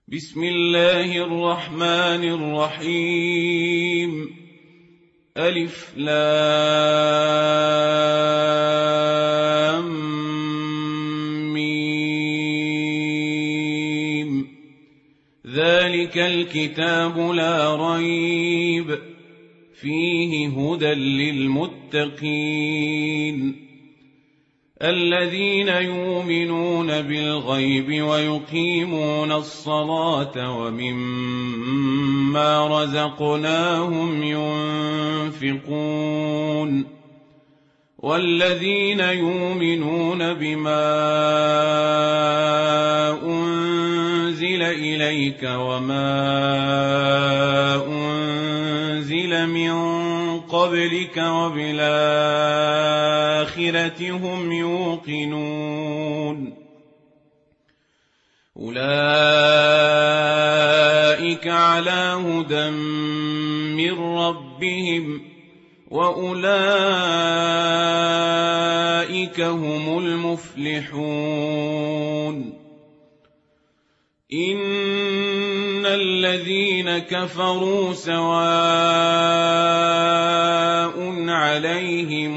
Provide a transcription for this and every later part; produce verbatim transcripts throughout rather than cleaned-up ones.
بسم الله الرحمن الرحيم. ألف لام ميم. ذلك الكتاب لا ريب فيه هدى للمتقين الذين يؤمنون بالغيب ويقيمون الصلاة ومما رزقناهم ينفقون والذين يؤمنون بما أنزل إليك وما أنزل من قبلك وبالآخرة هم يوقنون أولئك على هدى من ربهم وأولئك هم المفلحون. إن الذين كفروا سواء عليهم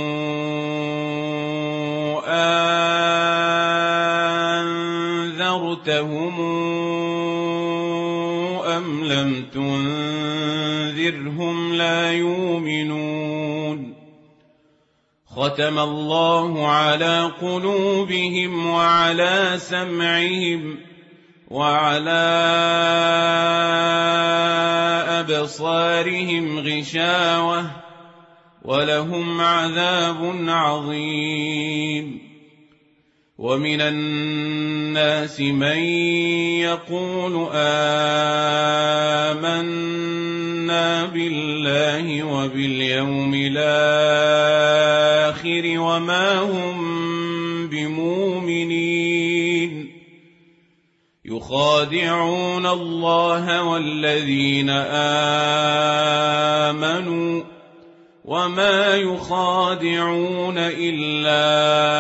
أنذرتهم أم لم تنذرهم لا يؤمنون. ختم الله على قلوبهم وعلى سمعهم وعلى أبصارهم غشاوة ولهم عذاب عظيم. ومن الناس من يقول آمنا بالله وباليوم الآخر وما هم بمؤمنين يخادعون الله والذين آمنوا وما يخادعون إلا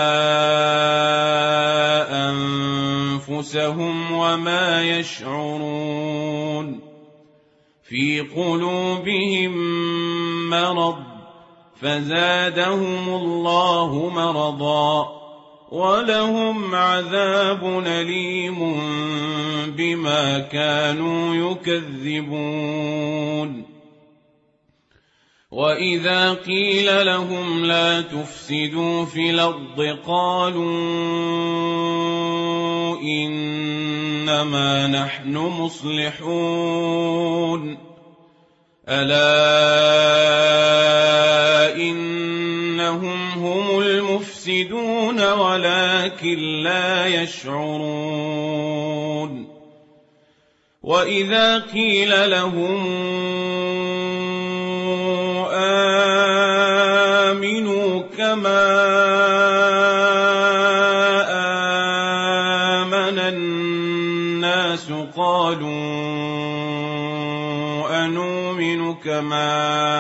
أنفسهم وما يشعرون. في قلوبهم مرض فزادهم الله مرضا ولهم عذاب أليم بما كانوا يكذبون. وإذا قيل لهم لا تفسدوا في الأرض قالوا إنما نحن مصلحون. ألا إنهم هم المفسدون ولكن لا يشعرون. وإذا قيل لهم آمنوا كما آمن الناس قالوا أنؤمن كما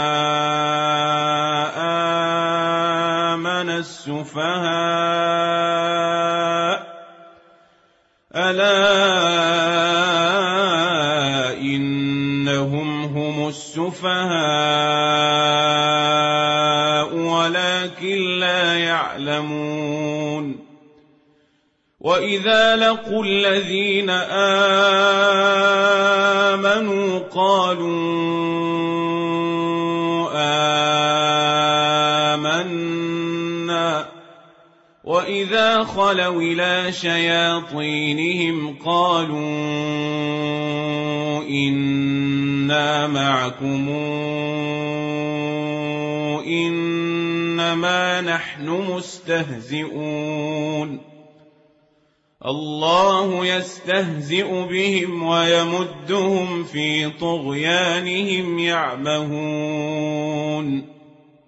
آمن السفهاء ألا إنهم هم السفهاء ولكن لا يعلمون. وإذا لقوا الذين آمنوا قالوا آمنا وإذا خلوا إلى شياطينهم قالوا إنا معكم إنما نحن مستهزئون. الله يستهزئ بهم ويمدهم في طغيانهم يعمهون.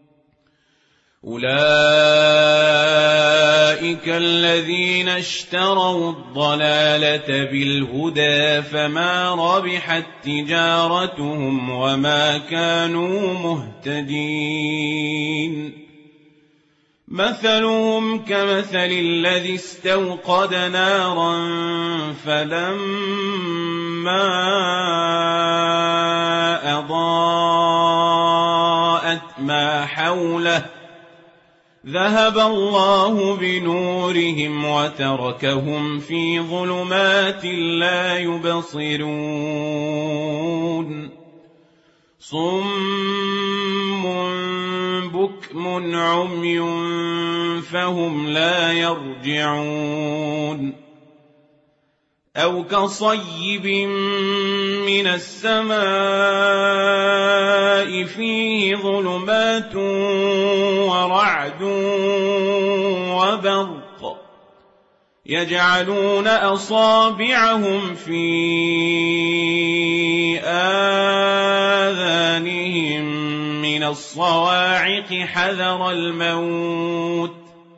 أولئك الذين اشتروا الضلالة بالهدى فما ربحت تجارتهم وما كانوا مهتدين. مثلهم كمثل الذي استوقد نارا فلما أضاءت ما حوله ذهب الله بنورهم وتركهم في ظلمات لا يبصرون صم بكم عمي فهم لا يرجعون أو كصيب من السماء فيه ظلمات ورعد وبرق يجعلون أصابعهم في آذانهم من الصواعق حذر الموت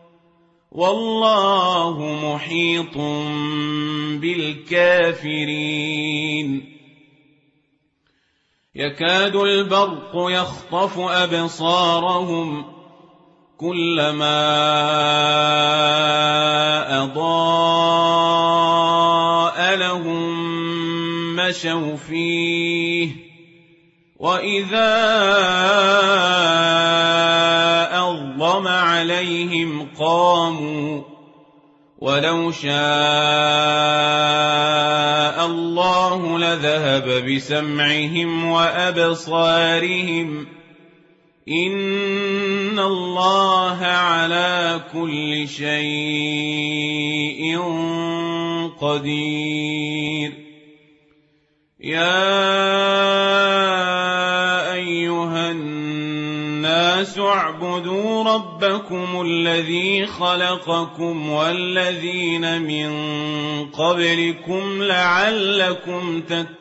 والله محيط بالكافرين يكاد البرق يخطف أبصارهم كلما أضاء لهم مشوا فيه وإذا أظلم عليهم قاموا ولو شاء الله لذهب بسمعهم وأبصارهم إن الله على كل شيء قدير يا أيها الناس اعبدوا ربكم الذي خلقكم والذين من قبلكم لعلكم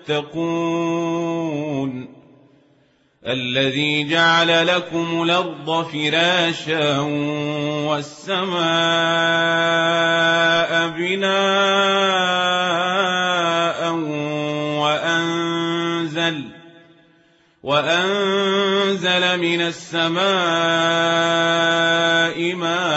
تتقون الذي جعل لكم الأرض فراشا والسماء بناء وأنزل وأنزل من السماء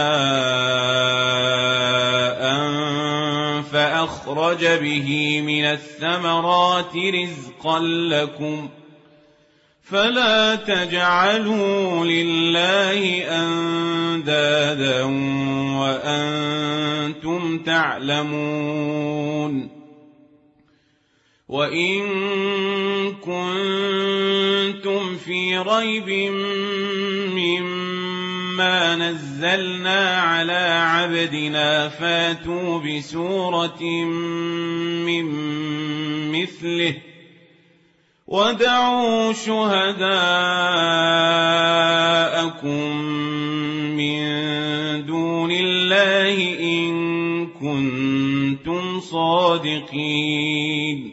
ماء فأخرج به من الثمرات رزقا لكم فلا تجعلوا لله أندادا وأنتم تعلمون وإن كنتم في ريب مما نزلنا على عبدنا فاتوا بسورة من مثله ودعوا شهداءكم من دون الله إن كنتم صادقين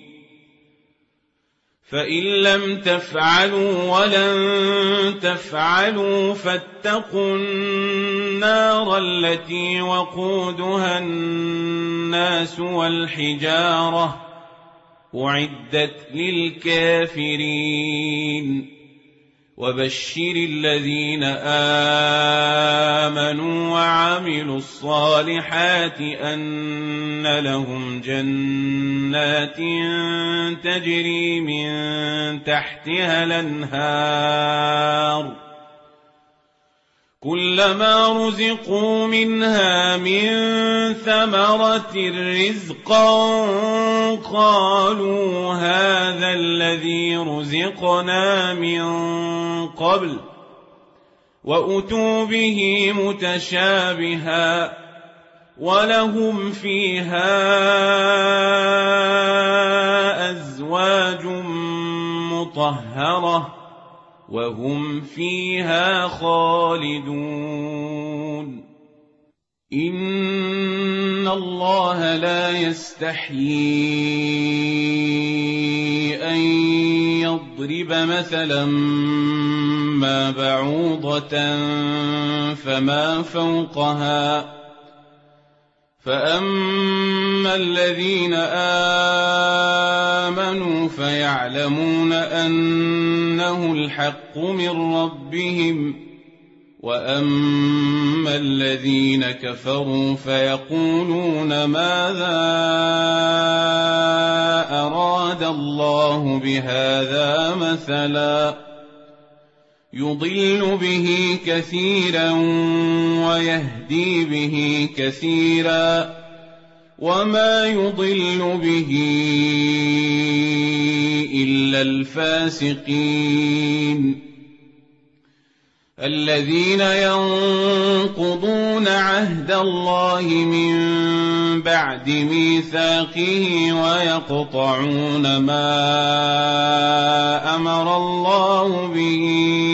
فإن لم تفعلوا ولن تفعلوا فاتقوا النار التي وقودها الناس والحجارة أعدت للكافرين وبشر الذين آمنوا وعملوا الصالحات أن لهم جنات تجري من تحتها الأنهار كلما رزقوا منها من ثمرة رزقا قالوا هذا الذي رزقنا من قبل وأتوا به متشابها ولهم فيها أزواج مطهرة وهم فيها خالدون إن الله لا يستحيي أن يضرب مثلا ما بعوضة فما فوقها فأما الذين آمنوا فيعلمون أنه الحق من ربهم وأما الذين كفروا فيقولون ماذا أراد الله بهذا مثلا يضل به كثيرا ويهدي به كثيرا وما يضل به إلا الفاسقين الذين ينقضون عهد الله من بعد ميثاقه ويقطعون ما أمر الله به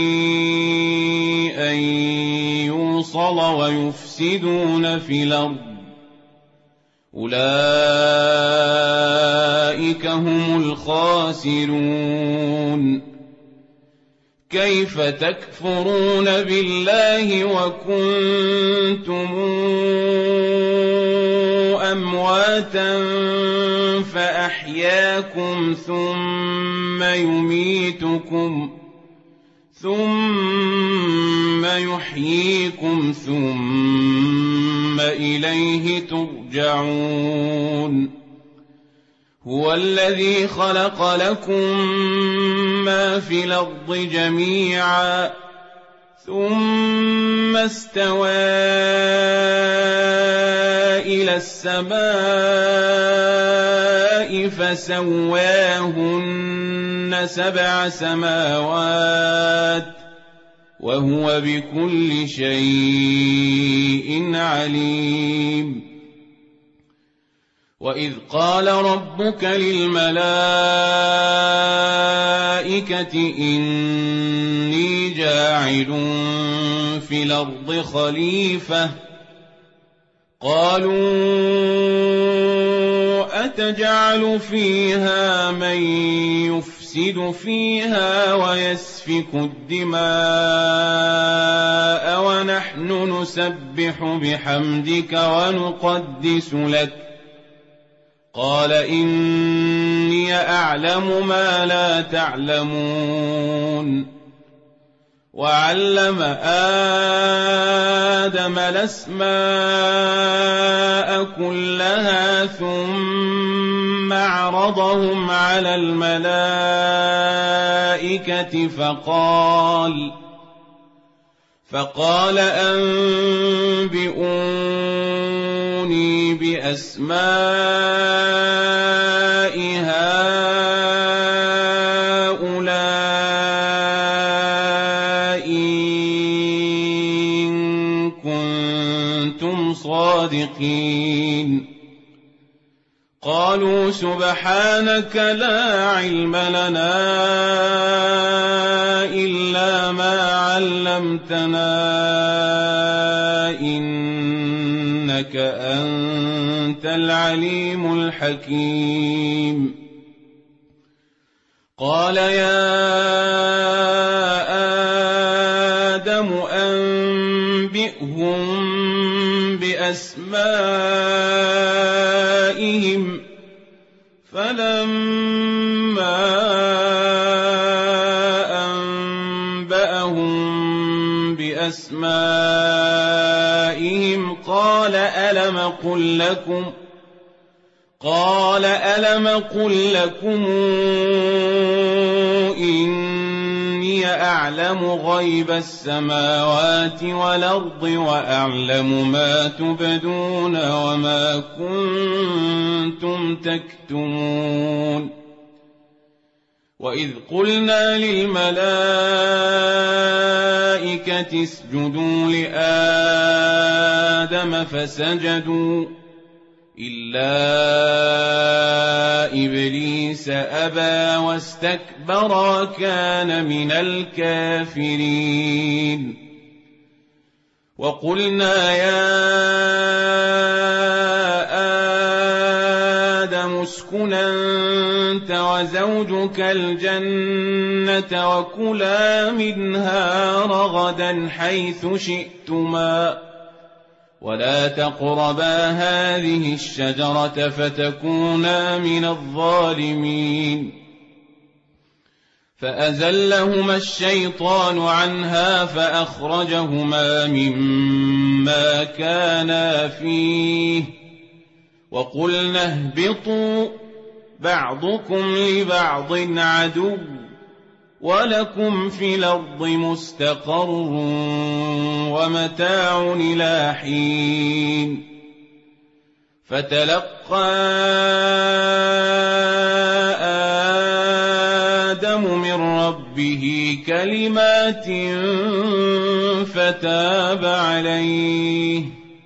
أن يوصل ويفسدون في الأرض أولئك هم الخاسرون كيف تكفرون بالله وكنتم أمواتا فأحياكم ثم يميتكم ثم يحييكم ثم إليه ترجعون هو الذي خلق لكم ما في الأرض جميعا ثم استوى إلى السماء فسواهن سبع سماوات وهو بكل شيء عليم وإذ قال ربك للملائكة إني جاعل في الأرض خليفة قالوا أتجعل فيها من يفسد فيها ويسفك الدماء ونحن نسبح بحمدك ونقدس لك قال إني أعلم ما لا تعلمون وعلم آدم الأسماء كلها ثم عرضهم على الملائكة فقال فقال أنبئوني بأسماء هؤلاء إن كنتم صادقين قالوا سبحانك لا علم لنا إلا ما علمتنا إنك أنت العليم الحكيم قال يا آدم أنبئهم بأسمائهم فلما أنبأهم بأسمائهم قال ألم قل لكم قال ألم قل لكم إني أعلم غيب السماوات والأرض وأعلم ما تبدون وما كنتم تكتمون وإذ قلنا للملائكة اسجدوا لآدم فسجدوا إلا إبليس أبى واستكبر وكان من الكافرين وقلنا يا آدم اسكن أنت وزوجك الجنة وكلا منها رغدا حيث شئتما ولا تقربا هذه الشجرة فتكونا من الظالمين فأزلهما الشيطان عنها فأخرجهما مما كانا فيه وقلنا اهبطوا بعضكم لبعض عدو ولكم في الأرض مستقر ومتاع إلى حين فتلقى آدم من ربه كلمات فتاب عليه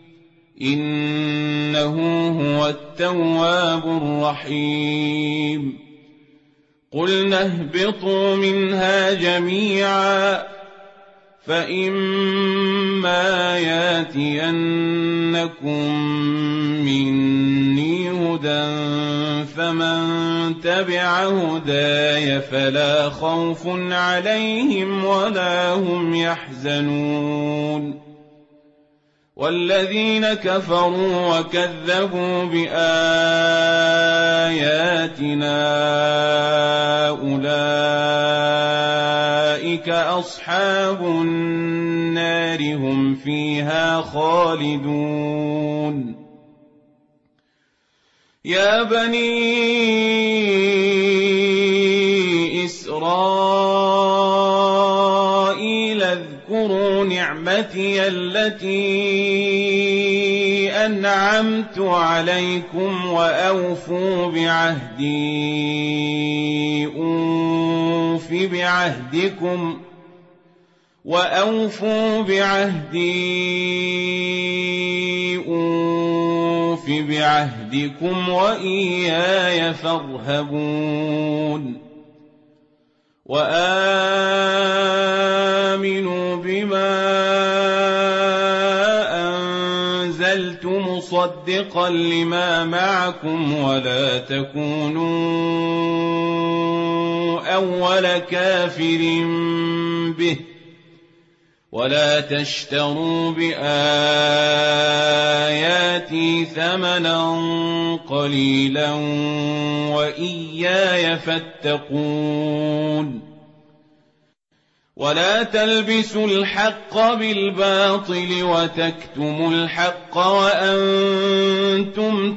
إنه هو التواب الرحيم قلنا اهبطوا منها جميعا فإما ياتينكم مني هدى فمن تبع هداي فلا خوف عليهم ولا هم يحزنون والذين كفروا وكذبوا بآياتنا أولئك أصحاب النار هم فيها خالدون يا بني إسرائيل اذكروا نعمتي التي أنعمت عليكم وأوفوا بعهدي أوف بعهدكم وأوفوا بعهدي أوف بعهدكم وإياي فارهبون وآمنوا بما أنزلت مصدقا لما معكم ولا تكونوا أول كافر به ولا تشتروا بآياتي ثمنا قليلا وإياي فاتقون ولا تلبسوا الحق بالباطل وتكتموا الحق وأنتم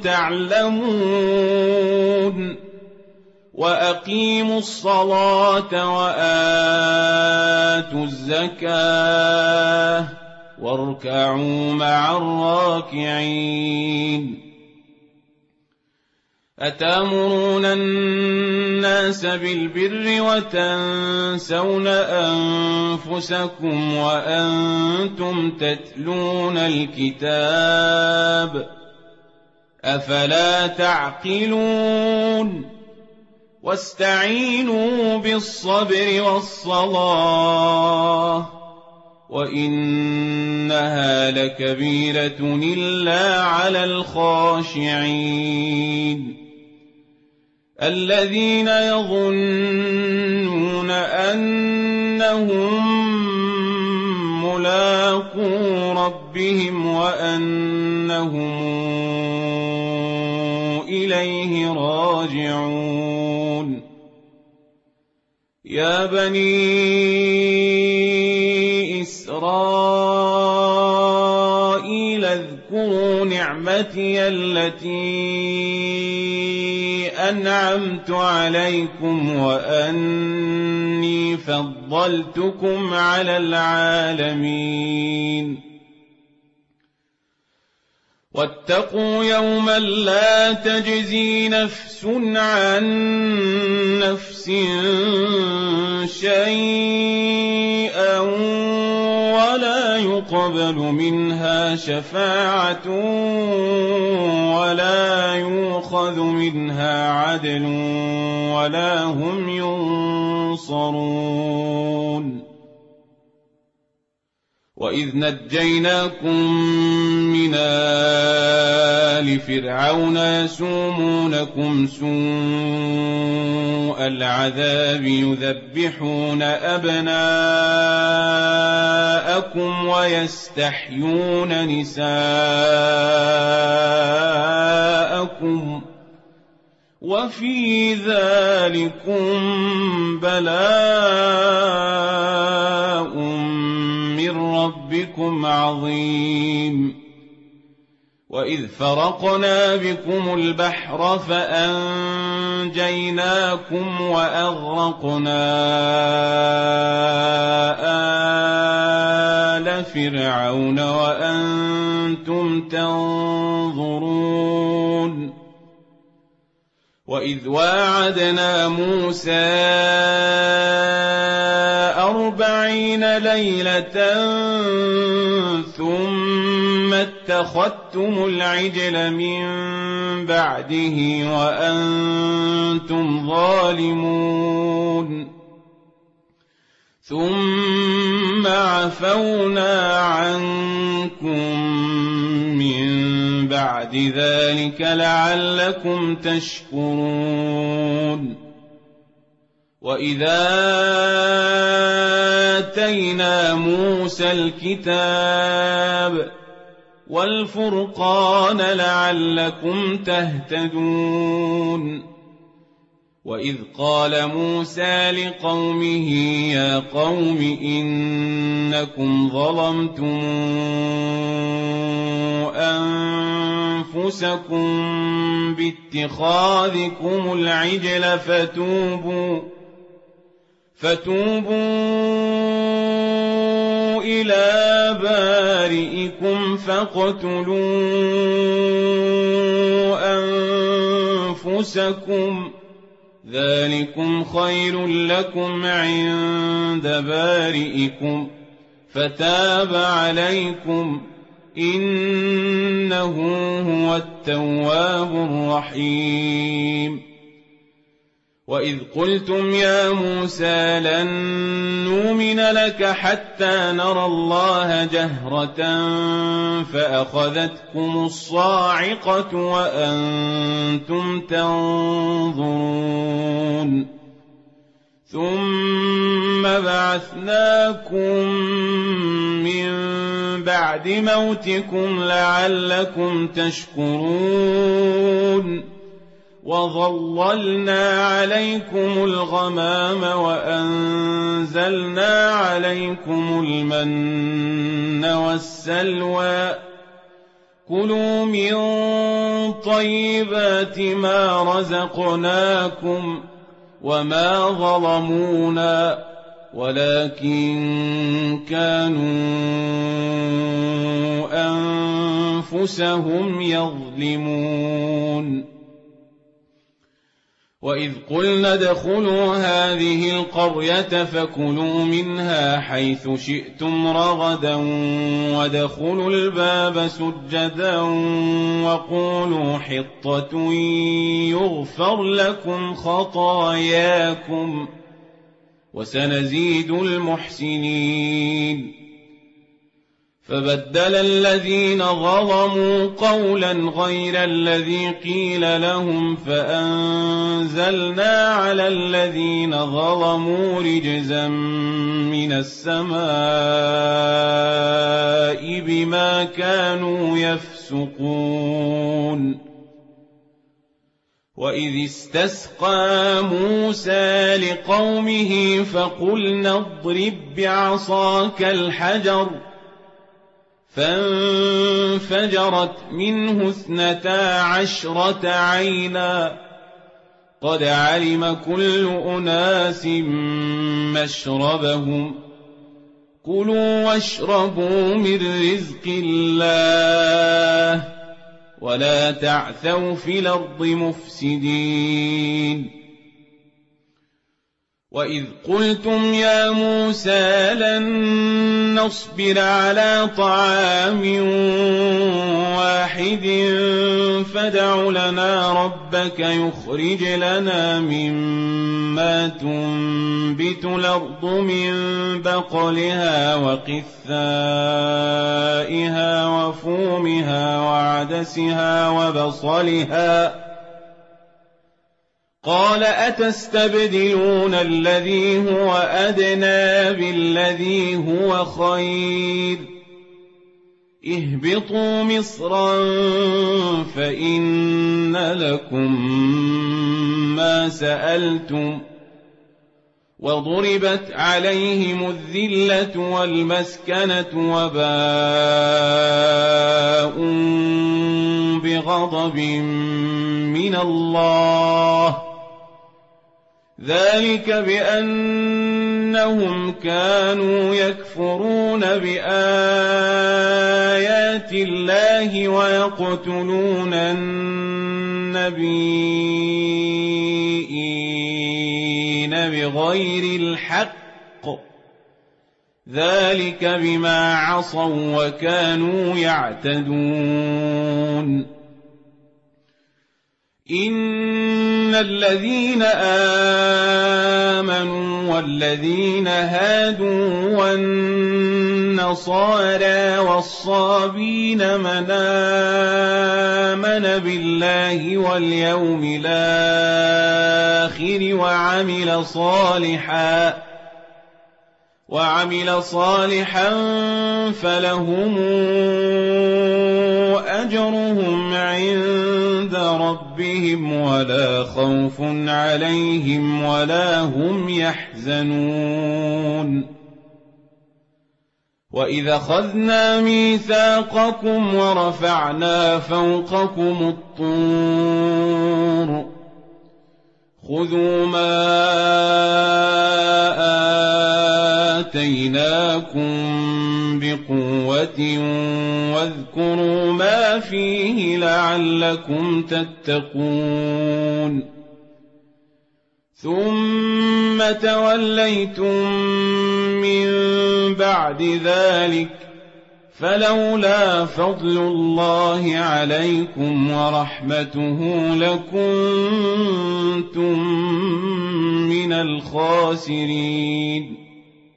تعلمون وأقيموا الصلاة وآتوا الزكاة واركعوا مع الراكعين أتأمرون الناس بالبر وتنسون أنفسكم وأنتم تتلون الكتاب أفلا تعقلون واستعينوا بالصبر والصلاة وإنها لكبيرة إلا على الخاشعين الذين يظنون أنهم ملاقو ربهم وأنهم إليه راجعون يا بني إسرائيل اذكروا نعمتي التي أنعمت عليكم وأني فضلتكم على العالمين واتقوا يوما لا تجزي نفس عن نفس شيئا ولا يقبل منها شفاعة ولا يؤخذ منها عدل ولا هم ينصرون وإذ نجيناكم من آل فرعون يسومونكم سوء العذاب يذبحون أبناءكم ويستحيون نساءكم وفي ذلكم بلاء من ربكم عظيم. وإذ فرقنا بكم البحر فأنجيناكم وأغرقنا آل فرعون وأنتم تنظرون. وإذ واعدنا موسى أربعين ليلة ثم اتخذتم العجل من بعده وأنتم ظالمون ثم عفونا عنكم من بعد ذلك لعلكم تشكرون. وإذا آتينا موسى الكتاب والفرقان لعلكم تهتدون. وإذ قال موسى لقومه يا قوم إنكم ظلمتم أنفسكم باتخاذكم العجل فتوبوا فتوبوا إلى بارئكم فاقتلوا أنفسكم ذلكم خير لكم عند بارئكم فتاب عليكم إنه هو التواب الرحيم. وإذ قلتم يا موسى لن نؤمن لك حتى نرى الله جهرة فأخذتكم الصاعقة وأنتم تنظرون ثم بعثناكم من بعد موتكم لعلكم تشكرون. وظللنا عليكم الغمام وأنزلنا عليكم المن والسلوى كلوا من طيبات ما رزقناكم وما ظلمونا ولكن كانوا أنفسهم يظلمون. وإذ قلنا ادخلوا هذه القرية فكلوا منها حيث شئتم رغدا وادخلوا الباب سجدا وقولوا حطة يغفر لكم خطاياكم وسنزيد المحسنين. فبدل الذين ظلموا قولا غير الذي قيل لهم فأنزلنا على الذين ظلموا رجزا من السماء بما كانوا يفسقون. وإذ استسقى موسى لقومه فقلنا اضرب بعصاك الحجر فانفجرت منه اثنتا عشرة عينا قد علم كل أناس مشربهم كلوا واشربوا من رزق الله ولا تعثوا في الأرض مفسدين. وإذ قلتم يا موسى لن نصبر على طعام واحد فادع لنا ربك يخرج لنا مما تنبت الأرض من بقلها وقثائها وفومها وعدسها وبصلها قال أتستبدلون الذي هو أدنى بالذي هو خير اهبطوا مصرا فإن لكم ما سألتم وضربت عليهم الذلة والمسكنة وباءوا بغضب من الله ذلك بأنهم كانوا يكفرون بآيات الله ويقتلون النبيين بغير الحق ذلك بما عصوا وكانوا يعتدون إن الذين آمنوا والذين هادوا والنصارى والصابين من آمن بالله واليوم الآخر وعمل صالحا وعمل صالحا فلهم أجرهم عند ربهم ولا خوف عليهم ولا هم يحزنون وإذا أخذنا ميثاقكم ورفعنا فوقكم الطور خذوا ما آتيناكم بقوة واذكروا ما فيه لعلكم تتقون ثم توليتم من بعد ذلك فلولا فضل الله عليكم ورحمته لكنتم من الخاسرين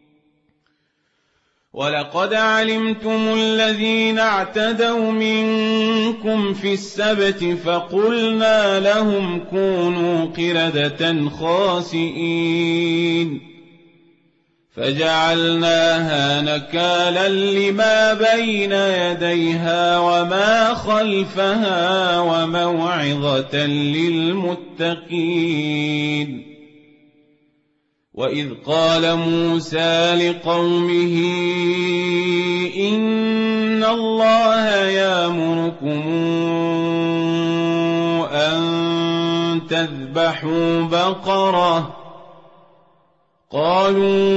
ولقد علمتم الذين اعتدوا منكم في السبت فقلنا لهم كونوا قردة خاسئين فجعلناها نكالا لما بين يديها وما خلفها وموعظة للمتقين وإذ قال موسى لقومه إن الله يأمركم أن تذبحوا بقرة قالوا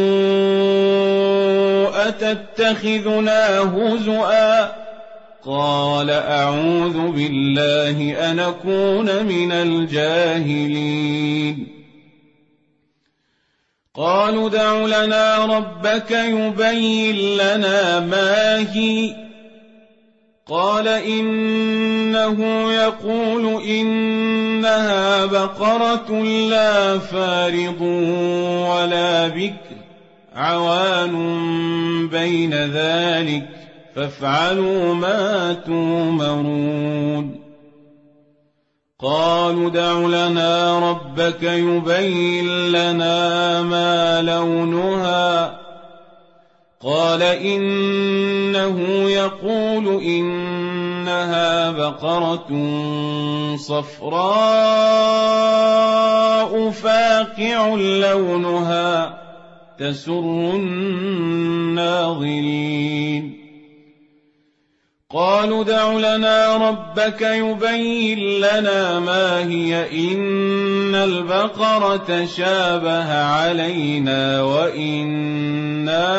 أتتخذنا هزؤا قال أعوذ بالله أن أكون من الجاهلين قالوا ادع لنا ربك يبين لنا ما هي قال إنه يقول إنها بقرة لا فارض ولا بكر عوان بين ذلك فافعلوا ما تؤمرون قالوا ادع لنا ربك يبين لنا ما لونها قال إنه يقول إنها بقرة صفراء فاقع لونها تسر الناظرين قالوا ادع لنا ربك يبين لنا ما هي إن البقرة شابه علينا وإنا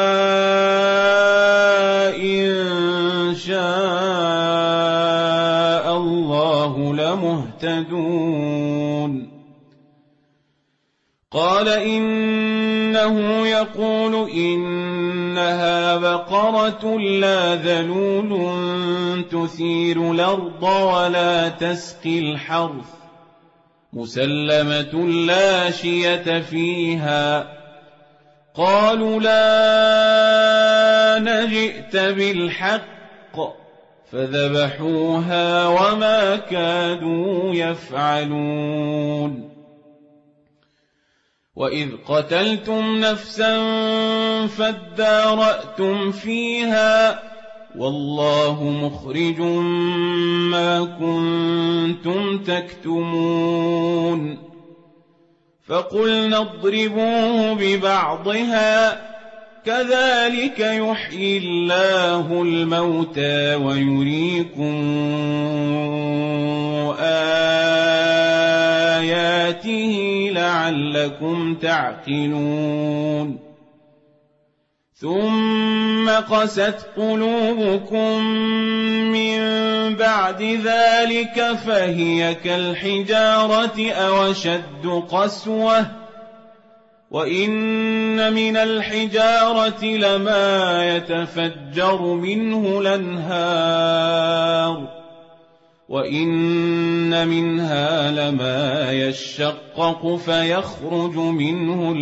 إن شاء الله لمهتدون قال إنه يقول إنها بقرة لا ذلول تثير الأرض ولا تسقي الحرث مسلمة لا شية فيها قالوا لا نجئت بالحق فذبحوها وما كادوا يفعلون وإذ قتلتم نفسا فادارأتم فيها والله مخرج ما كنتم تكتمون فقلنا اضربوه ببعضها كذلك يحيي الله الموتى ويريكم آياته لعلكم تعقلون ثم قست قلوبكم من بعد ذلك فهي كالحجارة أو أشد قسوة وإن من الحجارة لما يتفجر منه الأنهار وإن منها لما يشقق فيخرج منه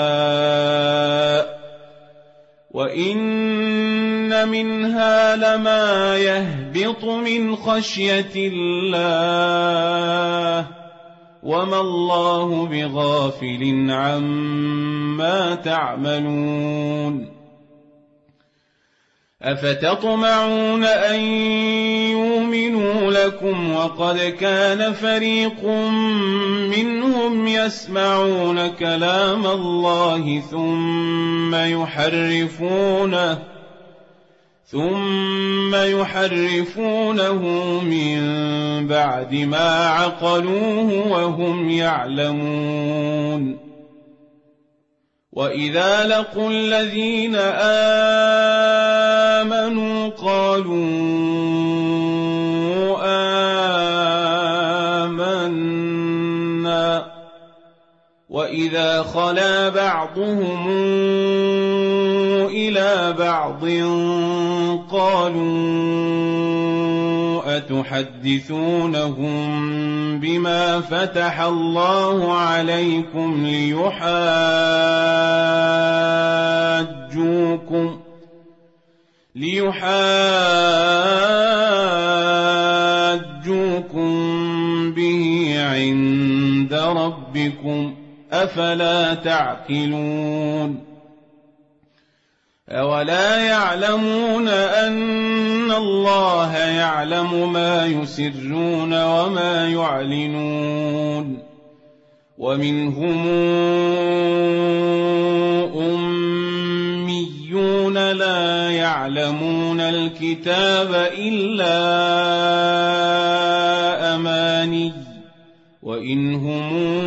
الماء وإن منها لما يهبط من خشية الله وما الله بغافل عما تعملون أفتطمعون أن يؤمنوا لكم وقد كان فريق منهم يسمعون كلام الله ثم يحرفونه ثم يحرفونه من بعد ما عقلوه وهم يعلمون وإذا لقوا الذين آمنوا قالوا آمنا وإذا خلا بعضهم إلى بعض قالوا أتحدثونهم بما فتح الله عليكم ليحاجوكم ليحاجوكم به عند ربكم أفلا تعقلون أولا يعلمون أن الله يعلم ما يسرون وما يعلنون ومنهم أميون لا يعلمون الكتاب إلا أماني وإن هم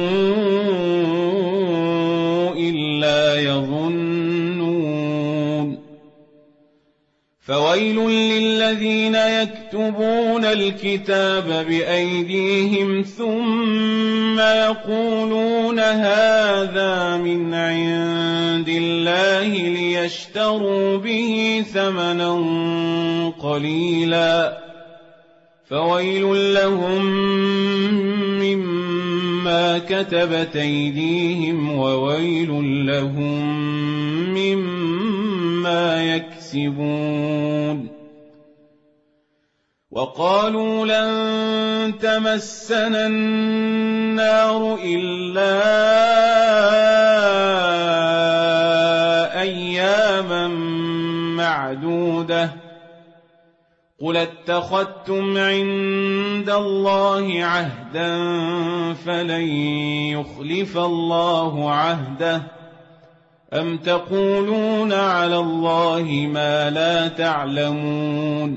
إلا يظنون فويل للذين يكتبون الكتاب بأيديهم ثم يقولون هذا من عند الله ليشتروا به ثمنا قليلا فويل لهم مما كتبت أيديهم وويل لهم مما يكسبون وقالوا لن تمسنا النار إلا أياما معدودة قل اتخذتم عند الله عهدا فلن يخلف الله عهده أم تقولون على الله ما لا تعلمون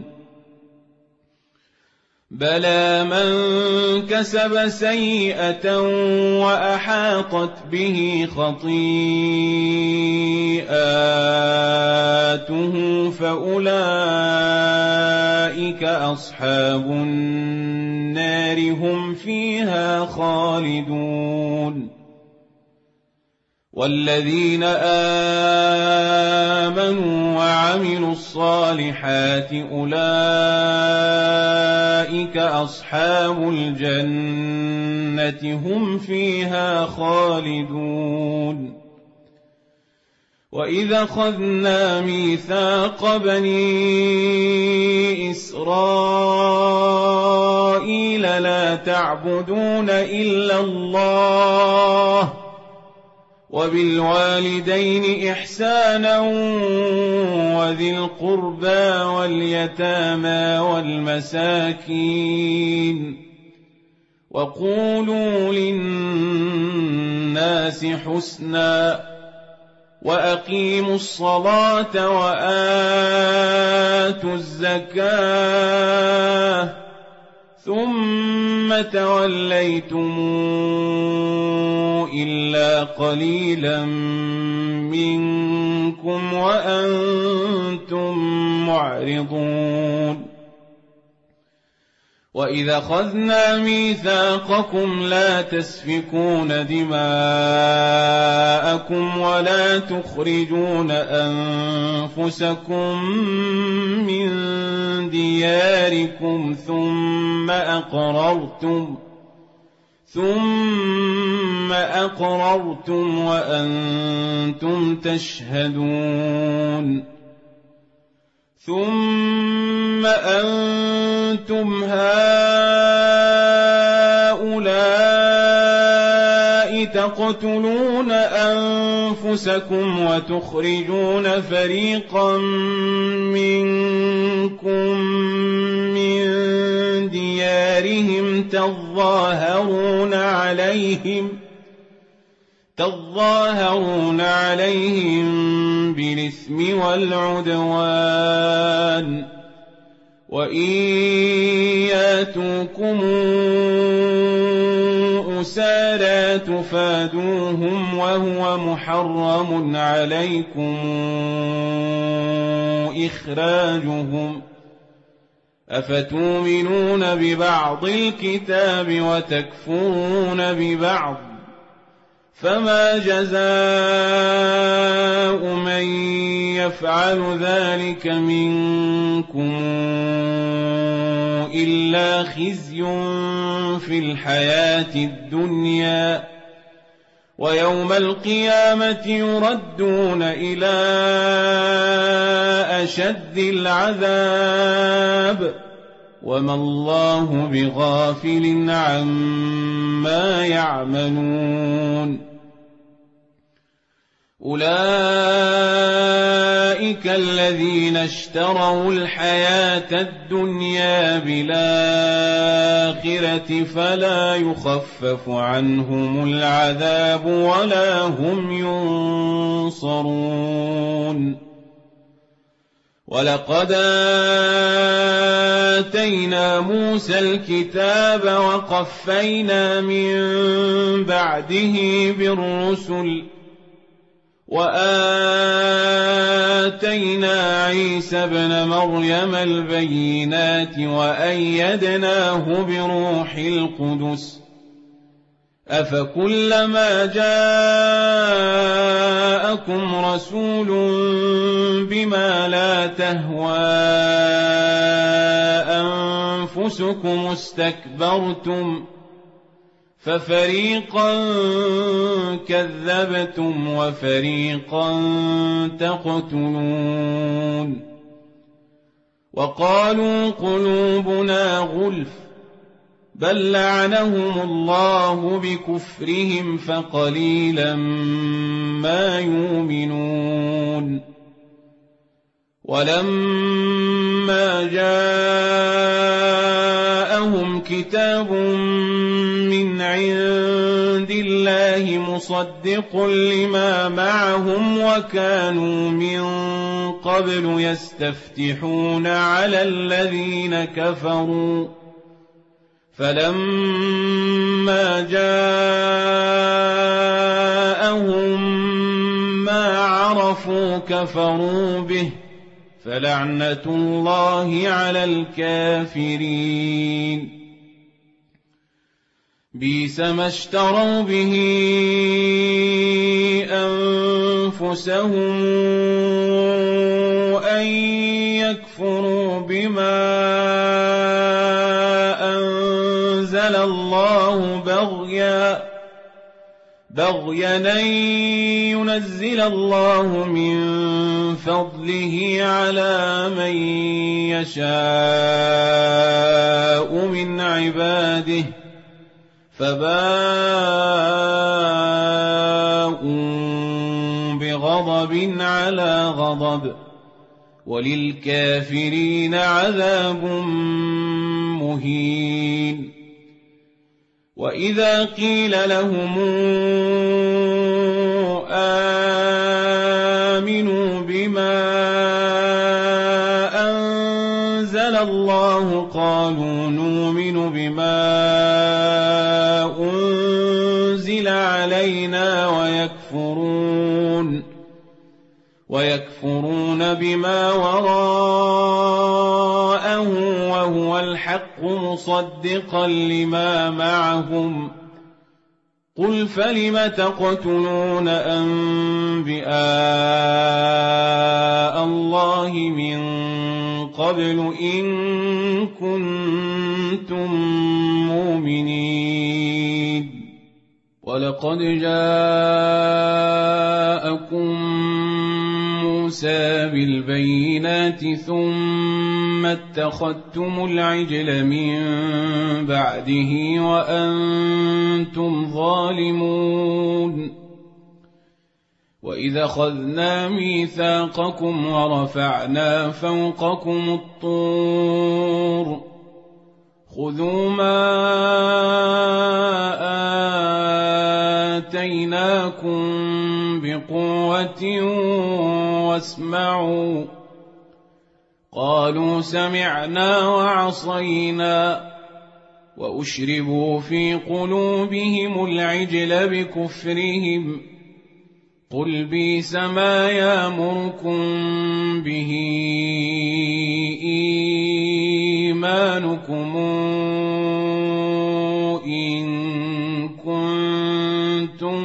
بلى من كسب سيئة وأحاطت به خطيئاته فأولئك أصحاب النار هم فيها خالدون والذين آمنوا وعملوا الصالحات أولئك أصحاب الجنة هم فيها خالدون وإذا أخذنا ميثاق بني إسرائيل لا تعبدون إلا الله وبالوالدين إحسانا وذي القربى واليتامى والمساكين وقولوا للناس حسنا وأقيموا الصلاة وآتوا الزكاة ثم توليتم إلا قليلا منكم وأنتم معرضون وإذا أخذنا ميثاقكم لا تسفكون دماءكم ولا تخرجون أنفسكم من دياركم ثم أقررتم ثم أقررتم وأنتم تشهدون ثم أنتم هؤلاء تقتلون أنفسكم وتخرجون فريقا منكم من ديارهم تظاهرون عليهم تظاهرون عليهم بالإثم والعدوان وإن ياتوكم أسارى تفادوهم وهو محرم عليكم إخراجهم أفتؤمنون ببعض الكتاب وتكفرون ببعض فما جزاء من يفعل ذلك منكم إلا خزي في الحياة الدنيا ويوم القيامة يردون إلى أشد العذاب وما الله بغافل عما يعملون أولئك الذين اشتروا الحياة الدنيا بالآخرة فلا يخفف عنهم العذاب ولا هم ينصرون ولقد آتينا موسى الكتاب وقفينا من بعده بالرسل وآتينا عيسى ابن مريم البينات وأيدناه بروح القدس أفكلما جاءكم رسول بما لا تهوى أنفسكم استكبرتم ففريقا كذبتم وفريقا تقتلون وقالوا قلوبنا غلف بل لعنهم الله بكفرهم فقليلا ما يؤمنون ولما جاءهم كتاب من عند الله مصدق لما معهم وكانوا من قبل يستفتحون على الذين كفروا فلما جاءهم ما عرفوا كفروا به فلعنة الله على الكافرين بئس ما اشتروا به أنفسهم أن يكفروا بما أنزل الله بغيا بغيا أن ينزل الله من فضله على من يشاء من عباده فباءوا غضب على غضب وللكافرين عذاب مهين. وإذا قيل لهم آمنوا بما أنزل الله قالوا نؤمن بما أنزل علينا ويكفرون ويكفرون بما وراءه وهو الحق مصدقا لما معهم. قل فلم تقتلون أنبياء الله من قبل إن كنتم مؤمنين. ولقد جاءكم موسى بالبينات ثم اتخذتم العجل من بعده وأنتم ظالمون. وإذا أخذنا ميثاقكم ورفعنا فوقكم الطور خذوا ما آتيناكم بقوة واسمعوا. قالوا سمعنا وعصينا وأشربوا في قلوبهم العجل بكفرهم. قل بئس ما يأمركم به إيمانكم إن كنتم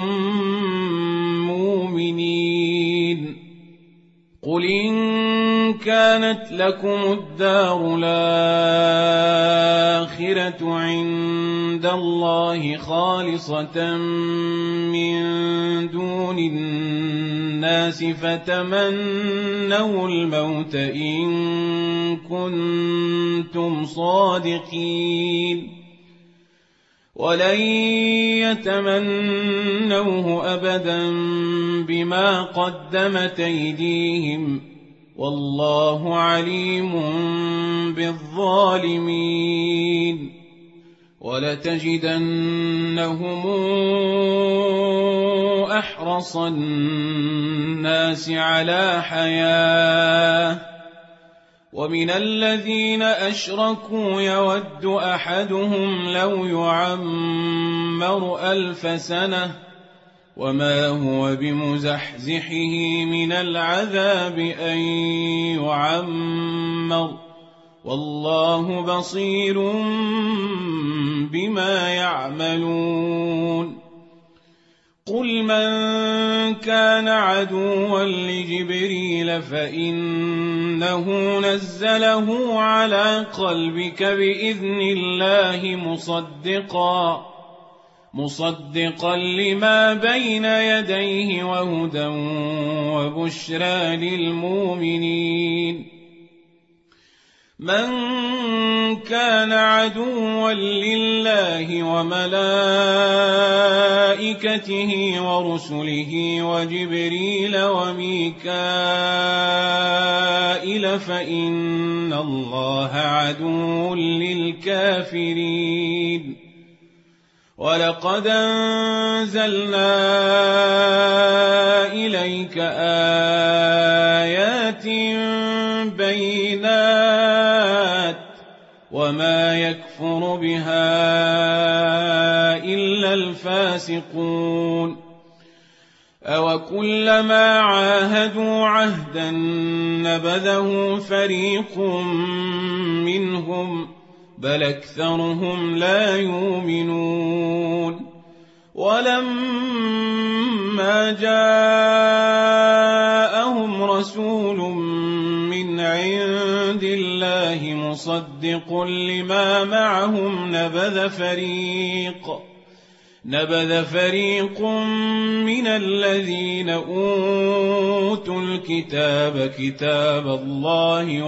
مؤمنين. قل إن كانت لكم الدار الآخرة عند الله خالصة من دون الناس فتمنوا الموت إن كنتم صادقين ولن يتمنوه أبدا بما قدمت أيديهم والله عليم بالظالمين. ولتجدنهم أحرص الناس على حياة ومن الذين أشركوا يود أحدهم لو يعمر ألف سنة وما هو بمزحزحه من العذاب أن يعمر والله بصير بما يعملون. قل من كان عدوا لجبريل فإنه نزله على قلبك بإذن الله مصدقا مصدقا لما بين يديه وهدى وبشرى للمؤمنين. من كان عدوا لله وملائكته ورسله وجبريل وميكائيل فإن الله عدو للكافرين. ولقد أنزلنا إليك آيات بينات وما يكفر بها إلا الفاسقون. أوكلما عاهدوا عهدا نبذه فريق منهم بل أكثرهم لا يؤمنون. ولما جاءهم رسول من عند الله مصدق لما معهم نبذ فريق نبذ فريق من الذين أوتوا الكتاب كتاب الله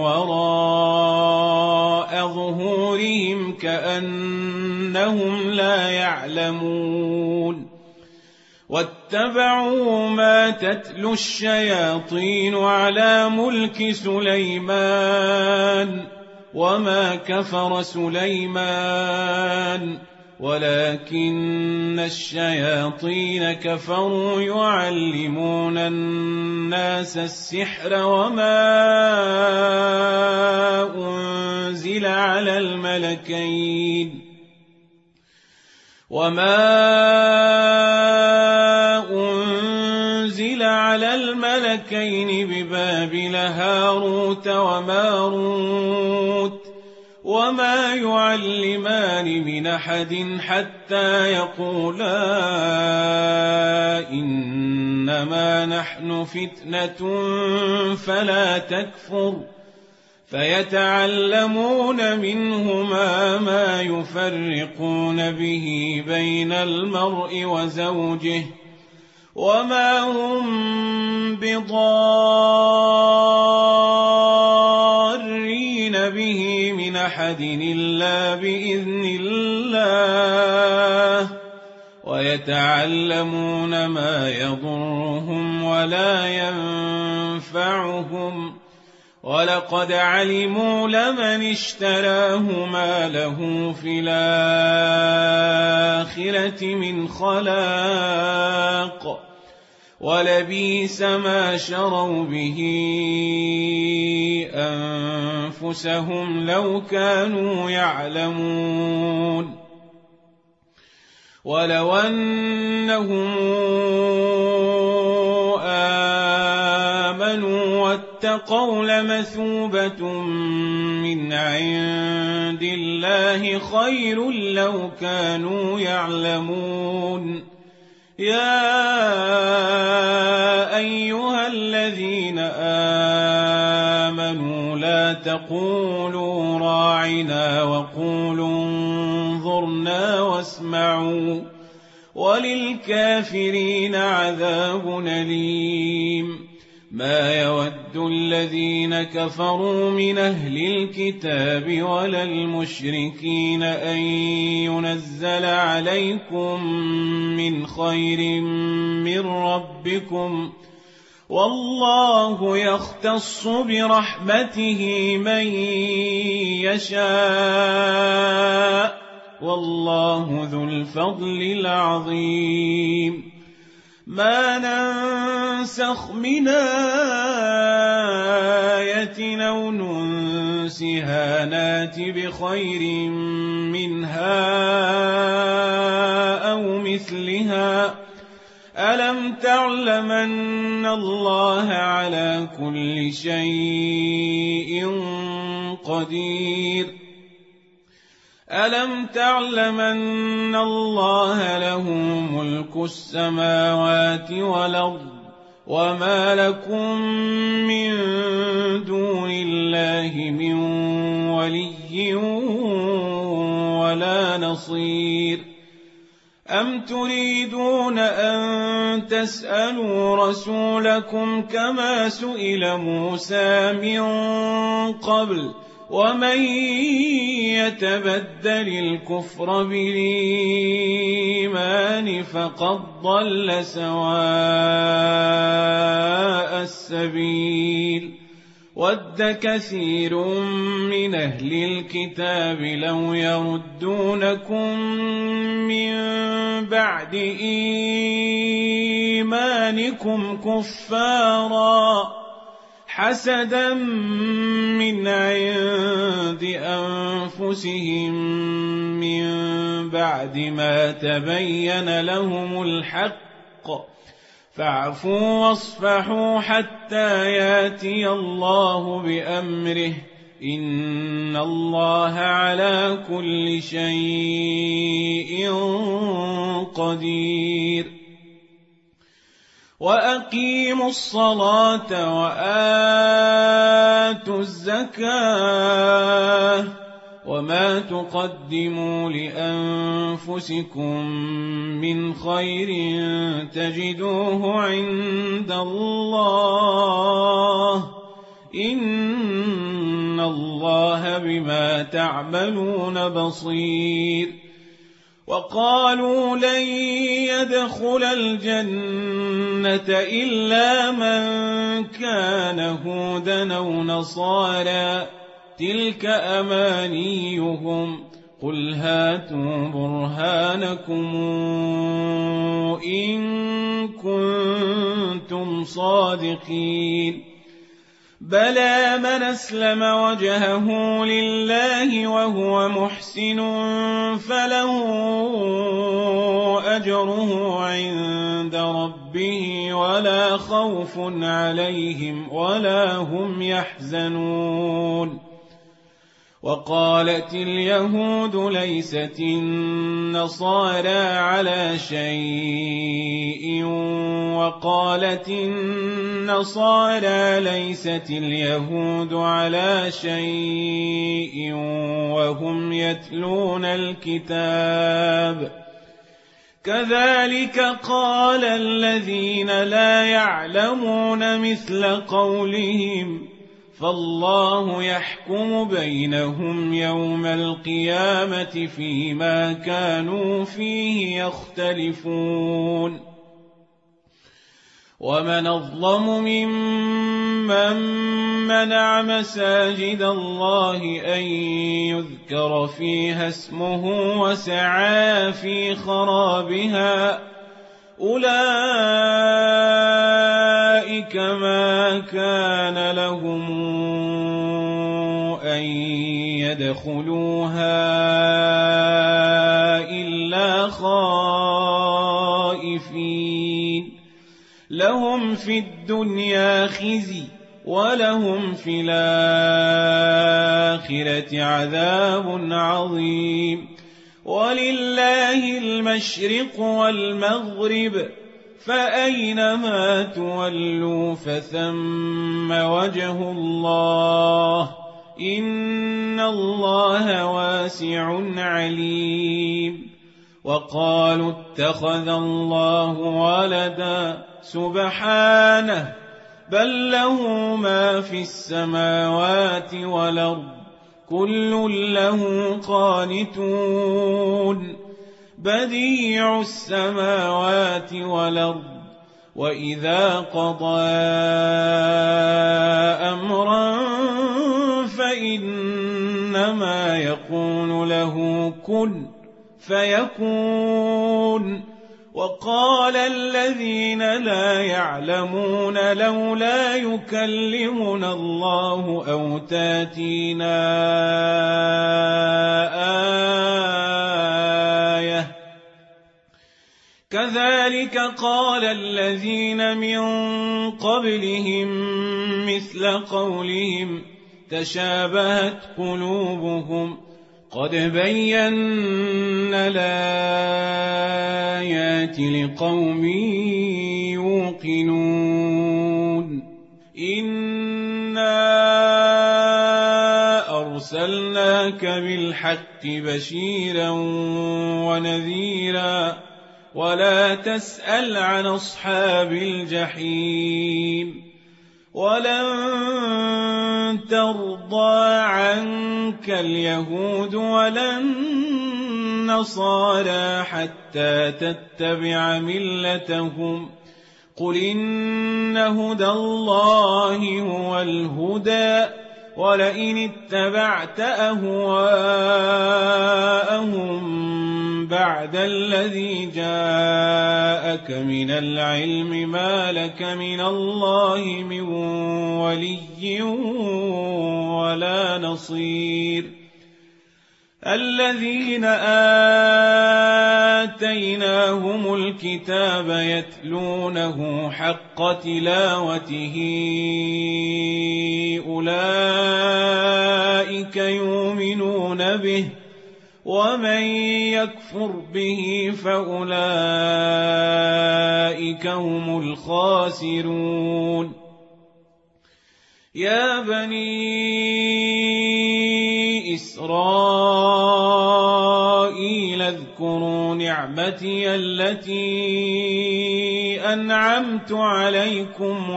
وراء ظهورهم كأنهم لا يعلمون. واتبعوا ما تتلو الشياطين على ملك سليمان وما كفر سليمان ولكن الشياطين كفروا يعلمون الناس السحر وما أنزل على الملكين وما أنزل على الملكين ببابل هاروت وماروت وما يعلمان من أحد حتى يقولا إنما نحن فتنة فلا تكفر فيتعلمون منهما ما يفرقون به بين المرء وزوجه وما هم بضارين به من أحد إلا بإذن الله ويتعلمون ما يضرهم ولا ينفعهم ولقد علموا لمن اشتراه ما له في الآخرة من خلاق ولبئس ما شروا به أنفسهم لو كانوا يعلمون ولو أنهم آمنوا واتقوا لمثوبة من عند الله خير لو كانوا يعلمون يا أيها الذين آمنوا لا تقولوا راعنا وقولوا انظرنا واسمعوا وللكافرين عذاب أليم ما يود الذين كفروا من أهل الكتاب ولا المشركين أن ينزل عليكم من خير من ربكم والله يختص برحمته من يشاء والله ذو الفضل العظيم ما ننسخ من آية أو ننسها نات بخير منها أو مثلها ألم تعلم أن الله على كل شيء قدير ألم تعلم أن الله له ملك السماوات والأرض وما لكم من دون الله من ولي ولا نصير أم تريدون أن تسألوا رسولكم كما سئل موسى من قبل ومن يتبدل الكفر بالإيمان فقد ضل سواء السبيل ود كثير من أهل الكتاب لو يردونكم من بعد إيمانكم كفارا حسدا من عند أنفسهم من بعد ما تبين لهم الحق فاعفوا واصفحوا حتى ياتي الله بأمره إن الله على كل شيء قدير وأقيموا الصلاة وآتوا الزكاة وما تقدموا لأنفسكم من خير تجدوه عند الله إن الله بما تعملون بصير وقالوا لن يدخل الجنة إلا من كان هودا أو نصارى تلك أمانيهم قل هاتوا برهانكم إن كنتم صادقين بلى من أسلم وجهه لله وهو محسن فله أجره عند ربه ولا خوف عليهم ولا هم يحزنون وقالت اليهود ليست النصارى على شيء وقالت النصارى ليست اليهود على شيء وهم يتلون الكتاب كذلك قال الذين لا يعلمون مثل قولهم فالله يحكم بينهم يوم القيامة فيما كانوا فيه يختلفون ومن أظلم ممن منع مساجد الله أن يذكر فيها اسمه وسعى في خرابها أولئك ما كان لهم أن يدخلوها إلا خائفين لهم في الدنيا خزي ولهم في الآخرة عذاب عظيم ولله المشرق والمغرب فأينما تولوا فثم وجه الله إن الله واسع عليم وقالوا اتخذ الله ولدا سبحانه بل له ما في السماوات والأرض كل له قانتون بديع السماوات والأرض وإذا قضى أمرا فإنما يقول له كن فيكون وقال الذين لا يعلمون لولا يكلمنا الله أو تاتينا آية كذلك قال الذين من قبلهم مثل قولهم تشابهت قلوبهم قد بينا الآيات لقوم يوقنون إنا أرسلناك بالحق بشيرا ونذيرا ولا تسأل عن أصحاب الجحيم ولن ترضى عنك اليهود ولا النصارى حتى تتبع ملتهم قل إن هدى الله هو الهدى ولئن اتبعت أهواءهم بعد الذي جاءك من العلم ما لك من الله من ولي ولا نصير الذين آتيناهم الكتاب يتلونه حق تلاوته أولئك يؤمنون به ومن يكفر به فأولئك هم الخاسرون يا بني إسرائيل اذكروا نعمتي التي أنعمت عليكم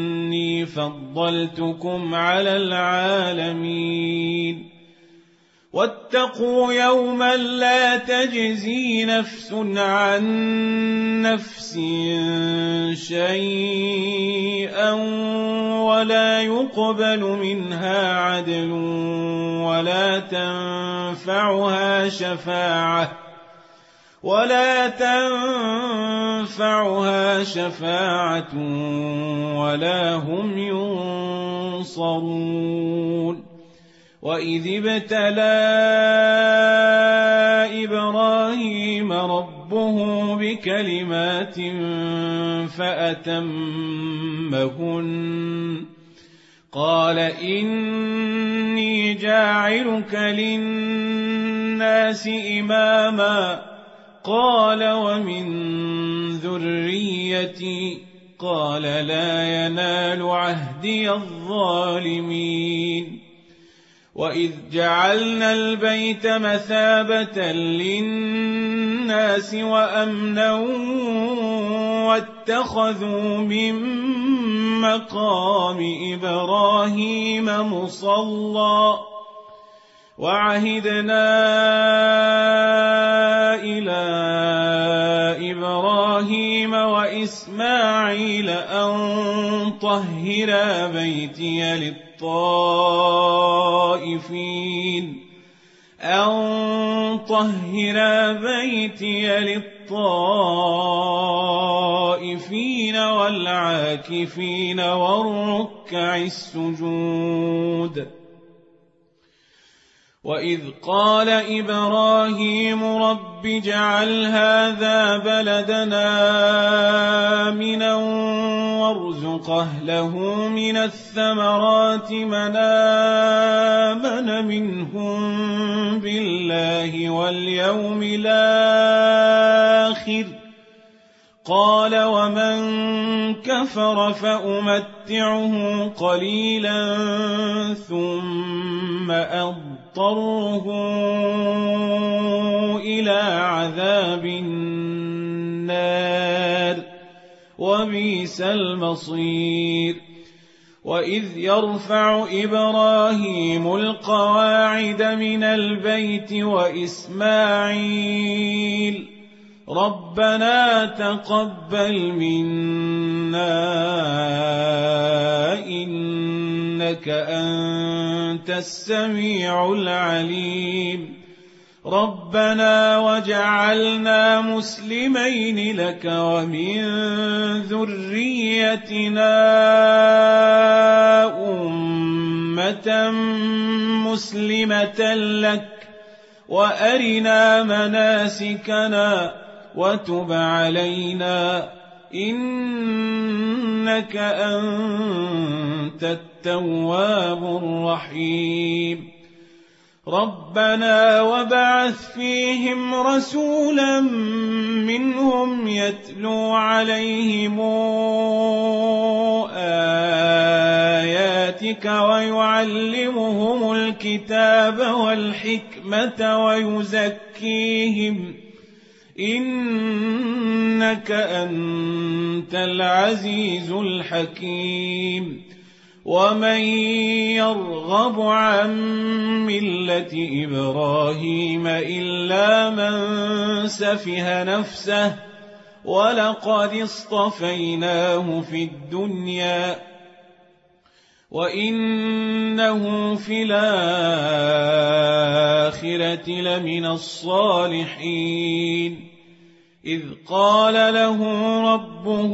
وأني فضلتكم على العالمين واتقوا يوما لا تجزي نفس عن نفس شيئا ولا يقبل منها عدل ولا تنفعها شفاعة ولا تنفعها شفاعة ولا هم ينصرون. وإذ ابتلى إبراهيم ربه بكلمات فأتمهن قال إني جاعلك للناس إماما قال ومن ذريتي قال لا ينال عهدي الظالمين. وإذ جعلنا البيت مثابة للناس وأمنا واتخذوا من مقام إبراهيم مصلى وعهدنا إلى إبراهيم وإسماعيل أن طهرا بيتي للطائفين أن طهرا بيتي للطائفين والعاكفين والركع السجود. وإذ قال إبراهيم رب اجعل هذا بلدنا آمنا وارزق أهله من الثمرات من آمن منهم بالله واليوم الآخر قال ومن كفر فأمتعه قليلا ثم أضطره إلى عذاب النار وبئس المصير. وإذ يرفع إبراهيم القواعد من البيت وإسماعيل ربنا تقبل منا إنك أنت السميع العليم ربنا وجعلنا مسلمين لك ومن ذريتنا أمة مسلمة لك وأرنا مناسكنا وتب علينا إنك أنت التواب الرحيم. ربنا وابعث فيهم رسولا منهم يتلو عليهم آياتك ويعلمهم الكتاب والحكمة ويزكيهم إنك أنت العزيز الحكيم. ومن يرغب عن ملة إبراهيم إلا من سفه نفسه ولقد اصطفيناه في الدنيا وإنه في الآخرة لمن الصالحين. إذ قال له ربه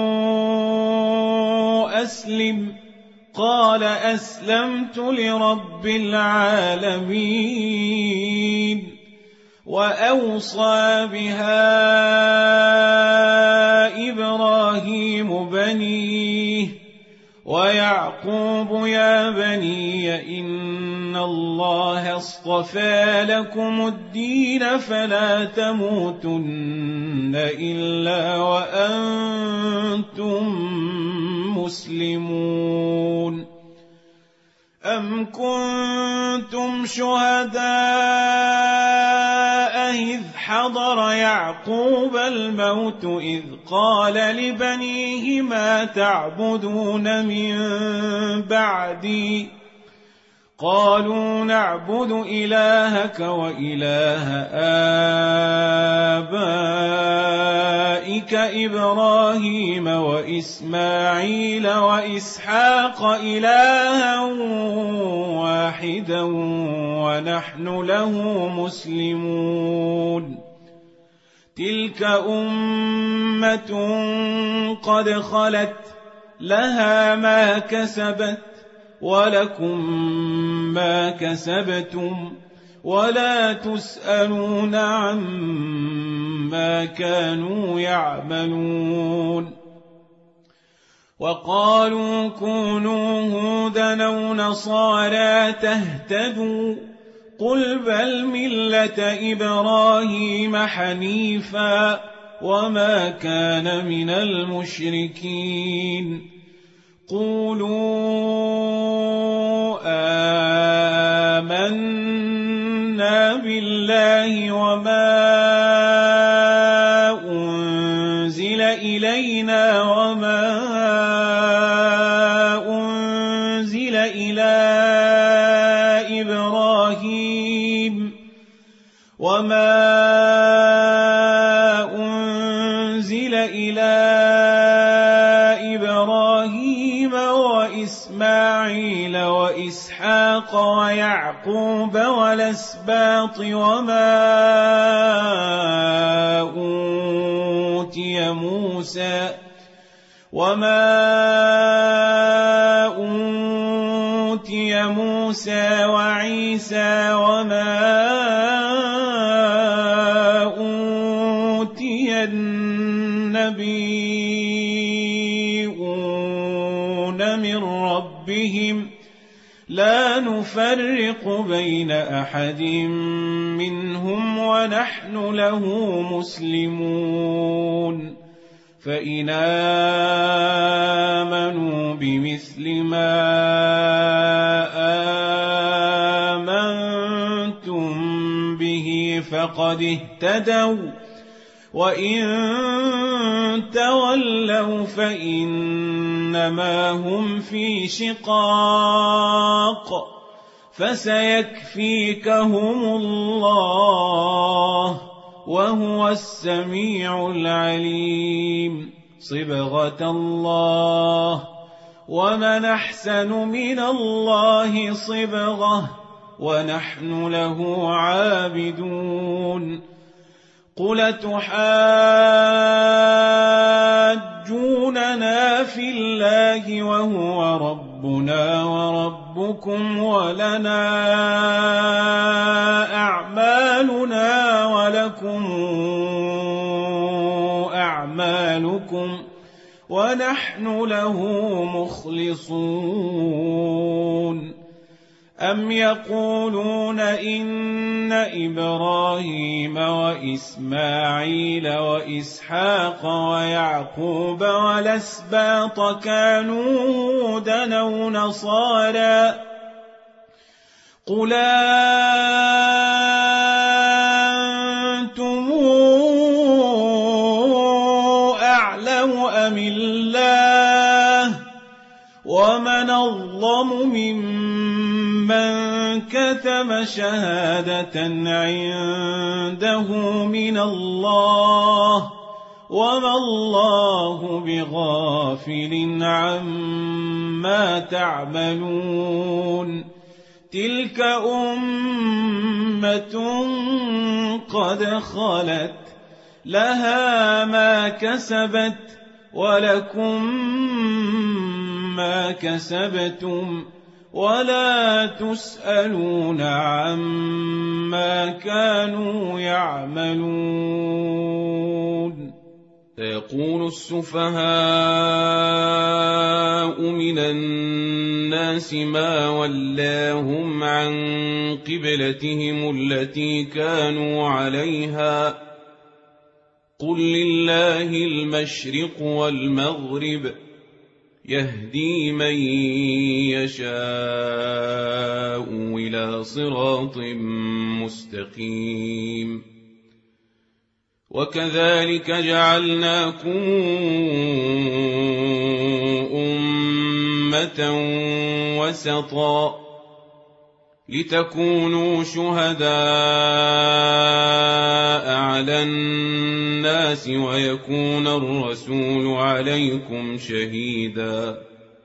أسلم قال أسلمت لرب العالمين. وأوصى بها إبراهيم بنيه ويعقوب يا بني إن الله اصطفى لكم الدين فلا تموتن إلا وأنتم مسلمون. أم كنتم شهداء إذ حضر يعقوب الموت إذ قال لبنيه ما تعبدون من بعدي قالوا نعبد إلهك وإله آبائك إبراهيم وإسماعيل وإسحاق إلها واحدا ونحن له مسلمون تلك أمة قد خلت لها ما كسبت ولكم ما كسبتم ولا تسألون عما كانوا يعملون وقالوا كونوا هودا أو نصارى تهتدوا قل بل ملة إبراهيم حنيفا وما كان من المشركين قولوا آمنا بالله وما أنزل إلينا وما أنزل إلى إبراهيم وما أنزل إلى إبراهيم وإسماعيل وإسحاق ويعقوب والأسباط وما أوتي موسى وما أوتي موسى وعيسى وما أوتي النبيون من ربهم لا نفرق بين أحد منهم ونحن له مسلمون فإن آمنوا بمثل ما آمنتم به فقد اهتدوا وإن تولوا فإنما هم في شقاق فسيكفيكهم الله وهو السميع العليم صبغة الله ومن أحسن من الله صبغة ونحن له عابدون قل تحاجوننا في الله وهو ربنا وربكم ولنا أعمالنا ولكم أعمالكم ونحن له مخلصون أم يقولون إن إبراهيم وإسماعيل وإسحاق ويعقوب والأسباط كانوا هودا أو نصارى قل أنتم أعلم أم الله ومن أظلم ممن كتم شهادة عنده من الله وما الله بغافل عما تعملون تلك أمة قد خلت لها ما كسبت ولكم ما كسبتم ولا تسألون عما كانوا يعملون سيقول السفهاء من الناس ما ولاهم عن قبلتهم التي كانوا عليها قل لله المشرق والمغرب يهدي من يشاء إلى صراط مستقيم وكذلك جعلناكم أمة وسطا لتكونوا شهداء على الناس ويكون الرسول عليكم شهيدا.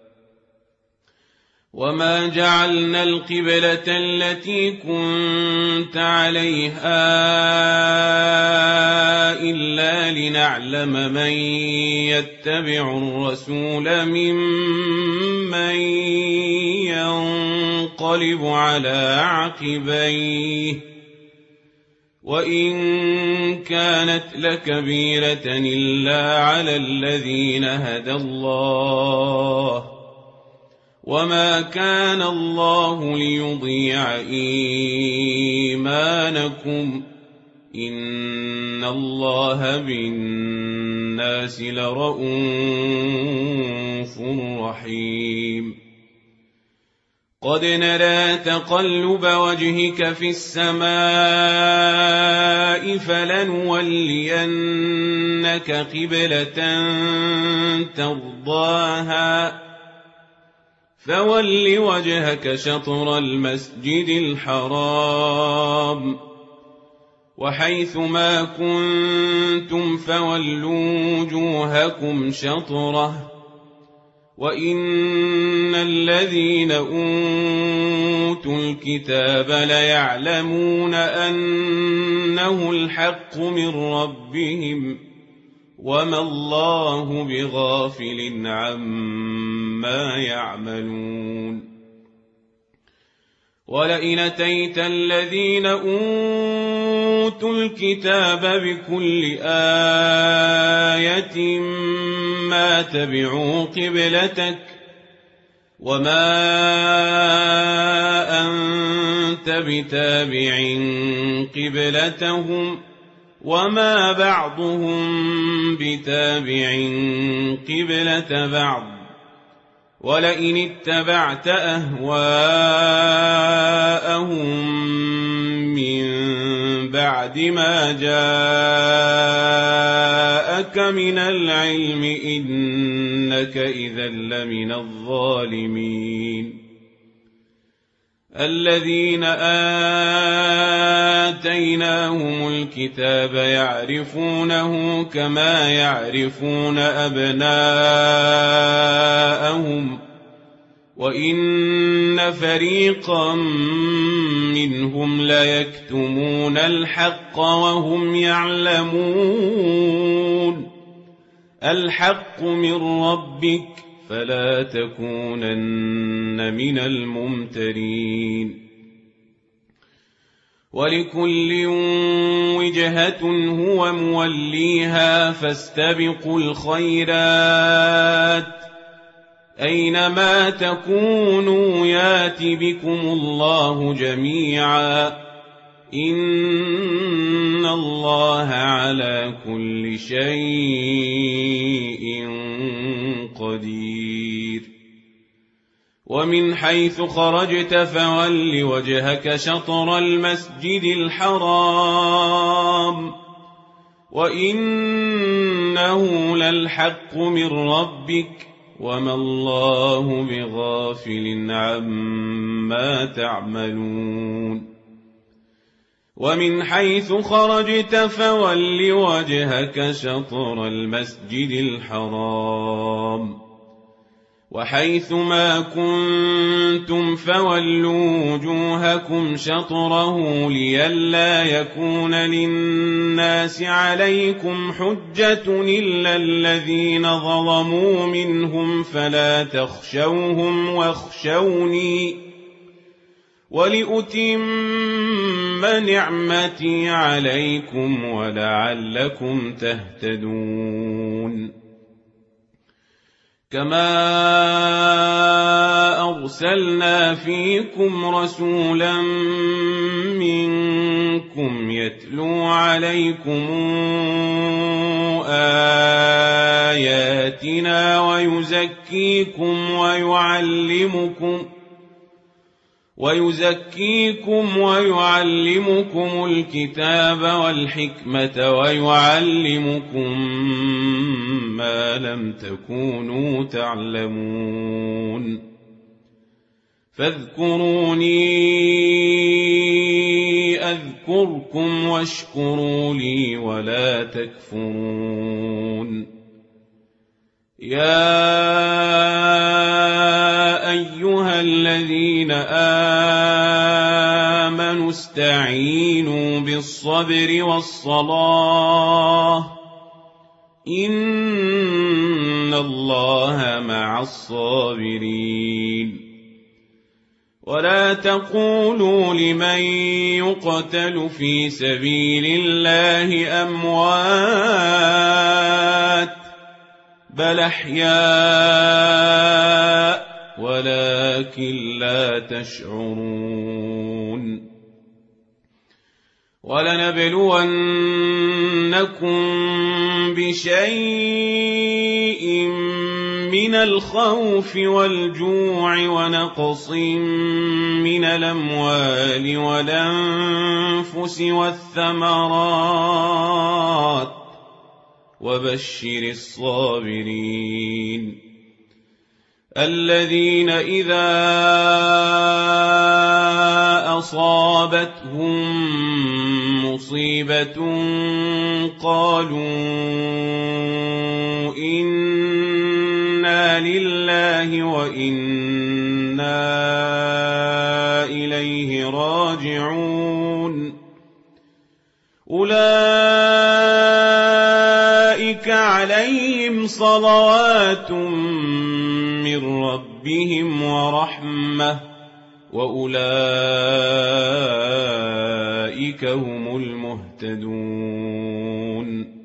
وما جعلنا القبلة التي كنت عليها إلا لنعلم من يتبع الرسول ممن ينقلب على عقبيه وإن كانت لكبيرة إلا على الذين هدى الله وما كان الله ليضيع إيمانكم إن الله بالناس لرءوف رحيم. قد نرى تقلب وجهك في السماء فلنولينك قبلة ترضاها فول وجهك شطر المسجد الحرام وحيث ما كنتم فولوا وجوهكم شطره وإن الذين أوتوا الكتاب ليعلمون أنه الحق من ربهم وما الله بغافل عما يعملون. ولئن أتيت الذين أوتوا الكتاب بكل آية ما تبعوا قبلتك وما أنت بتابع قبلتهم وما بعضهم بتابع قبلة بعض ولئن اتبعت أهواءهم من بعد ما جاءك من العلم إنك إذا لمن الظالمين. الذين آتيناهم الكتاب يعرفونه كما يعرفون أبناءهم وإن فريقا منهم ليكتمون الحق وهم يعلمون. الحق من ربك فلا تكونن من الممترين. ولكل وجهة هو موليها فاستبقوا الخيرات أينما تكونوا يات بكم الله جميعا إن الله على كل شيء قدير. ومن حيث خرجت فول وجهك شطر المسجد الحرام وإنه للحق من ربك وما الله بغافل عما تعملون. ومن حيث خرجت فول وجهك شطر المسجد الحرام وحيث ما كنتم فولوا وجوهكم شطره لئلا يكون للناس عليكم حجة إلا الذين ظلموا منهم فلا تخشوهم واخشوني ولأتم نعمتي عليكم ولعلكم تهتدون. كما أرسلنا فيكم رسولا منكم يتلو عليكم آياتنا ويزكيكم ويعلمكم ويزكيكم ويعلمكم الكتاب والحكمة ويعلمكم ما لم تكونوا تعلمون. فاذكروني أذكركم واشكروا لي ولا تكفرون. يا أيها الذين آمنوا استعينوا بالصبر والصلاة إن الله مع الصابرين. ولا تقولوا لمن يقتل في سبيل الله أموات بل أحياء ولكن لا تشعرون. ولنبلونكم بشيء من الخوف والجوع ونقص من الأموال والأنفس والثمرات وبشر الصابرين الذين إذا أصابتهم مصيبة قالوا إنا لله وإنا إليه راجعون. أولئك عليهم صلوات من ربهم ورحمة وأولئك هم المهتدون.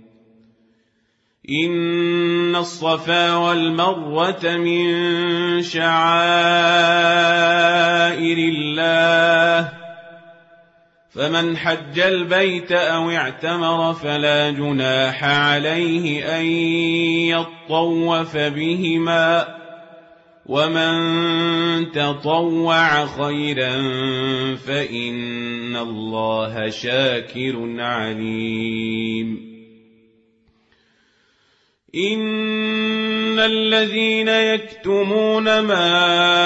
إن الصفا والمروة من شعائر الله فمن حج البيت أو اعتمر فلا جناح عليه أن يطوف بهما ومن تطوع خيرا فإن الله شاكر عليم. إن الذين يكتمون ما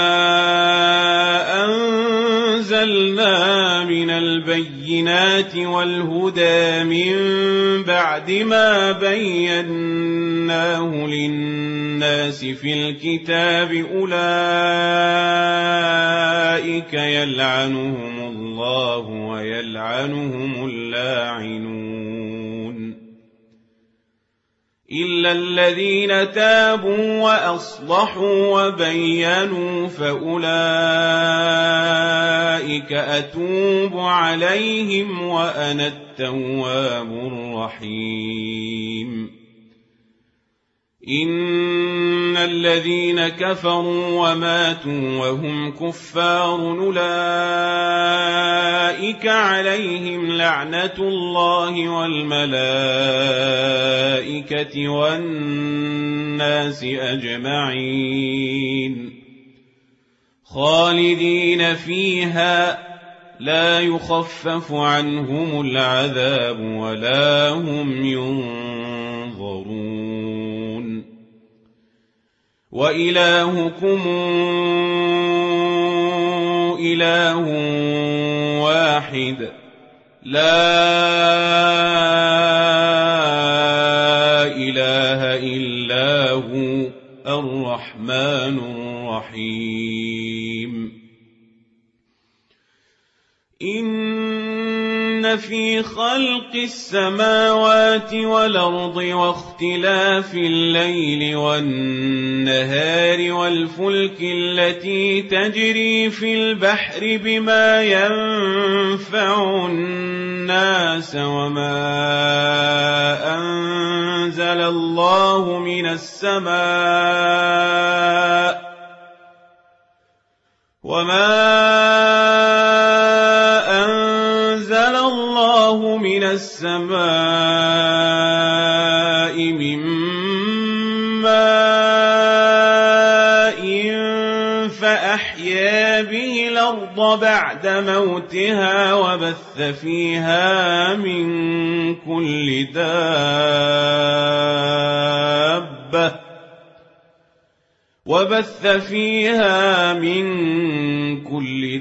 أنزلنا من البينات والهدى من بعد ما بيناه للناس في الكتاب أولئك يلعنهم الله ويلعنهم اللاعنون إلا الذين تابوا وأصلحوا وبينوا فأولئك أتوب عليهم وأنا التواب الرحيم. إن الذين كفروا وماتوا وهم كفار أولئك عليهم لعنة الله والملائكة والناس أجمعين خالدين فيها لا يخفف عنهم العذاب ولا هم ينظرون. وإلهكم إله واحد لا إله إلا هو الرحمن الرحيم. إن في خلق السماوات والأرض واختلاف الليل والنهار والفلك التي تجري في البحر بما ينفع الناس وما أنزل الله من السماء وما من السماء من ماء فأحيا به الأرض بعد موتها وبث فيها من كل دابة وبث فيها من كل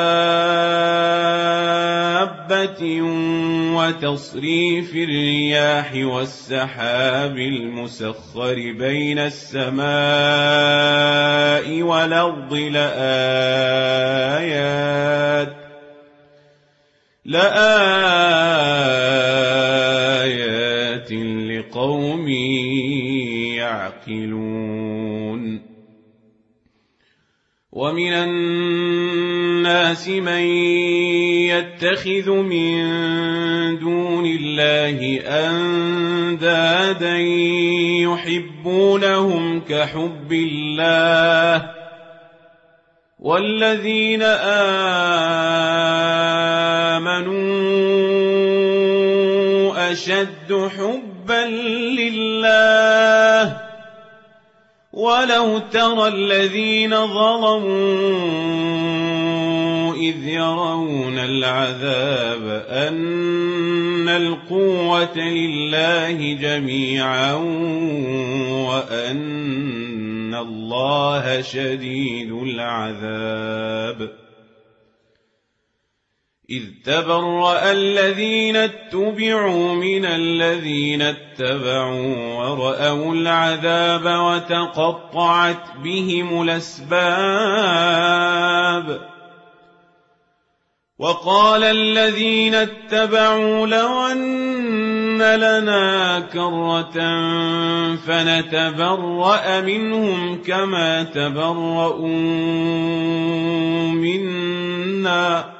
دابة وتصريف الرياح والسحاب المسخر بين السماء والأرض لآيات لآيات لقوم يعقلون. ومن الناس من يتخذ من دون الله أندادا يحبونهم كحب الله والذين آمنوا أشد حبا لله. ولو ترى الذين ظلموا إذ يرون العذاب أن القوة لله جميعا وأن الله شديد العذاب. إذ تبرأ الذين اتبعوا من الذين اتبعوا ورأوا العذاب وتقطعت بهم الأسباب. وقال الذين اتبعوا لو أن لنا كرة فنتبرأ منهم كما تبرؤوا منا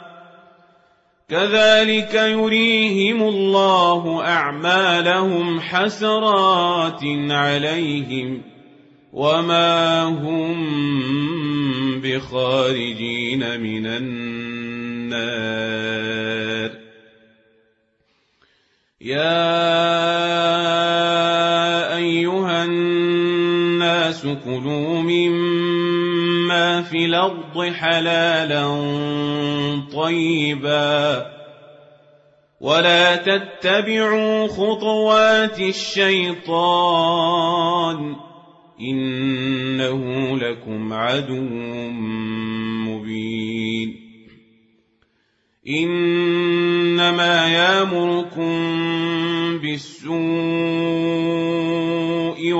كذلك يريهم الله أعمالهم حسرات عليهم وما هم بخارجين من النار. يا أيها الناس كلوا مما في الأرض حلالا طيبا ولا تتبعوا خطوات الشيطان إنه لكم عدو مبين. إنما يأمركم بالسوء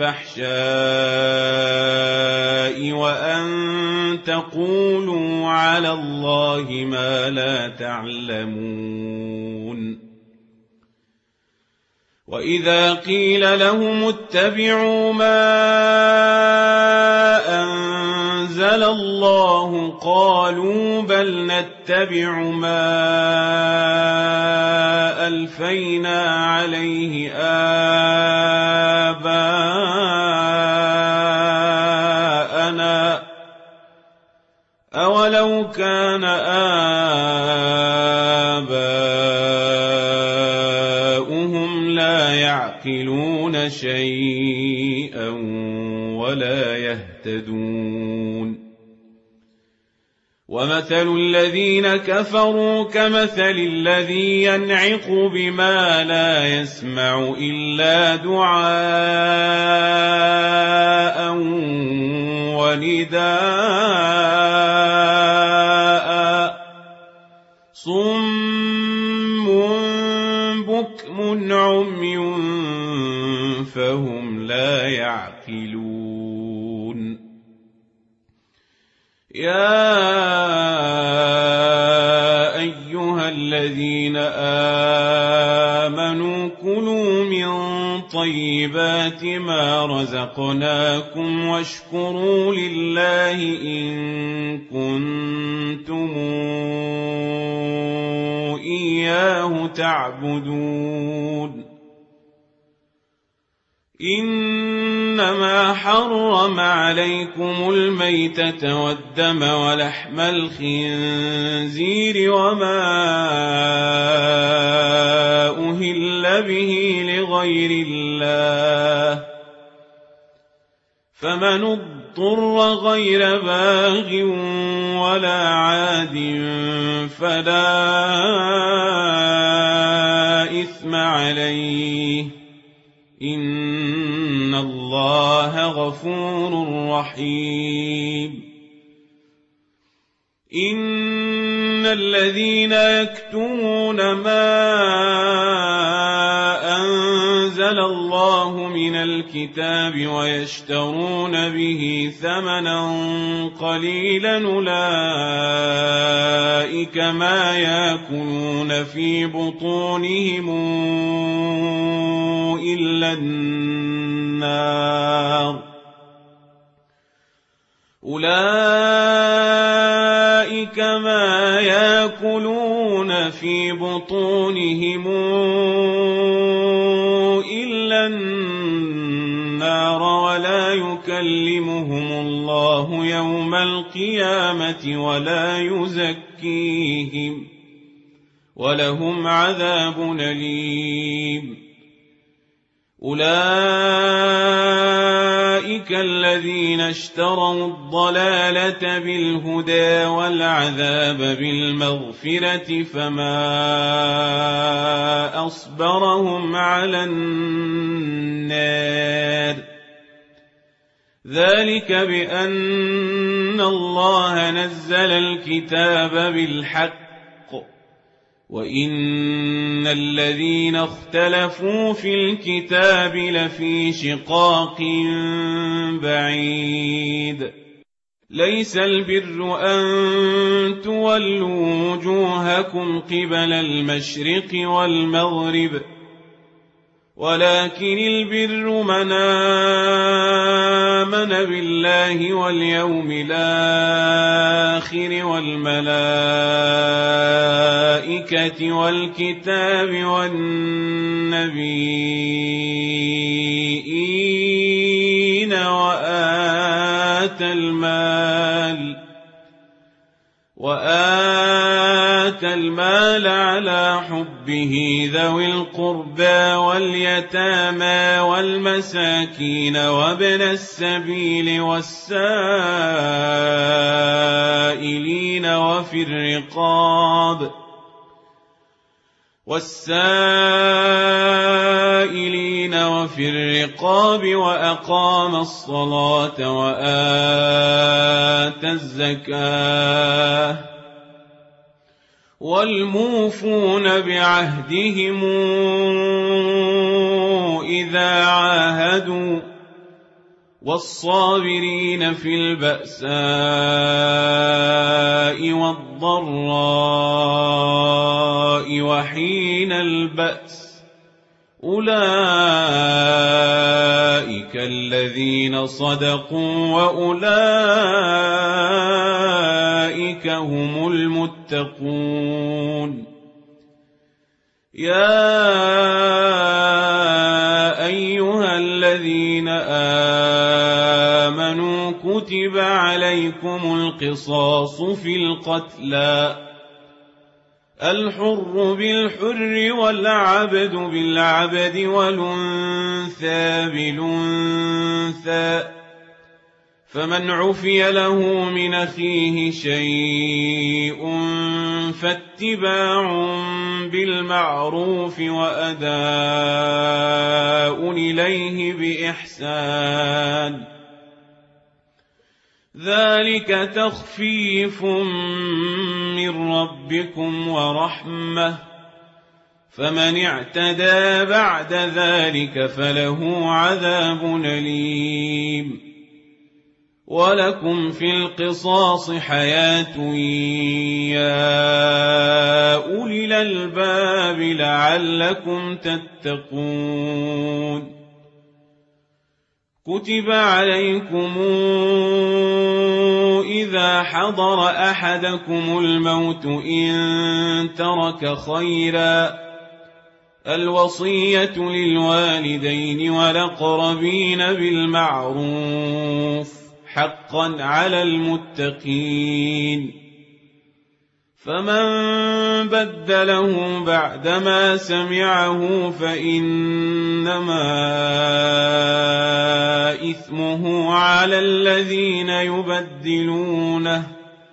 والفحشاء وأن تقولوا على الله ما لا تعلمون. وإذا قيل لهم اتبعوا ما أنزل الله قالوا بل نتبع ما ألفينا عليه آباءنا أولو كان آباؤهم لا يعقلون شيئا ولا يهتدون. ومثل الذين كفروا كمثل الذي ينعق بما لا يسمع إلا دعاء ونداء صم بكم عمي فهم لا يعقلون. يا أيها الذين آمنوا كلوا من طيبات ما رزقناكم واشكروا لله إن كنتم إياه تعبدون. إنما حرم عليكم الميتة والدم ولحم الخنزير وما أهل به لغير الله فمن اضطر غير باغ ولا عاد فلا إثم عليه إن الله الله غفور رحيم. إن الذين يكتمون ما أنزل الله من الكتاب ويشترون به ثمنا قليلا أولئك ما يأكلون في بطونهم إلا النار أولئك ما يأكلون في بطونهم إلا النار ولا يكلمهم الله يوم القيامة ولا يزكيهم ولهم عذاب أليم. أولئك الذين اشتروا الضلالة بالهدى والعذاب بالمغفرة فما أصبرهم على النار ذلك بأن الله نزل الكتاب بالحق وإن الذين اختلفوا في الكتاب لفي شقاق بعيد. ليس البر أن تولوا وجوهكم قبل المشرق والمغرب ولكن البر من آمن بالله واليوم الآخر والملائكة والكتاب والنبيين وآتى المال وآتى المال على حبه ذوي القربى واليتامى والمساكين وابن السبيل والسائلين وفي الرقاب والسائلين وفي الرقاب وأقام الصلاة وآتى الزكاة والموفون بعهدهم إذا عاهدوا والصابرين في البأساء والضراء وحين البأس أولئك الذين صدقوا وأولئك هم المتقون. يا أيها الذين آمنوا كتب عليكم القصاص في القتلى الحر بالحر والعبد بالعبد والأنثى بالأنثى فمن عفي له من أخيه شيء فاتباع بالمعروف وأداء إليه بإحسان ذلك تخفيف من ربكم ورحمة فمن اعتدى بعد ذلك فله عذاب أليم. ولكم في القصاص حياة يا أولي الألباب لعلكم تتقون. كتب عليكم إذا حضر أحدكم الموت إن ترك خيرا الوصية للوالدين والأقربين بالمعروف حقا على المتقين فمن بدله بعدما سمعه فإنما إثمه على الذين يبدلونه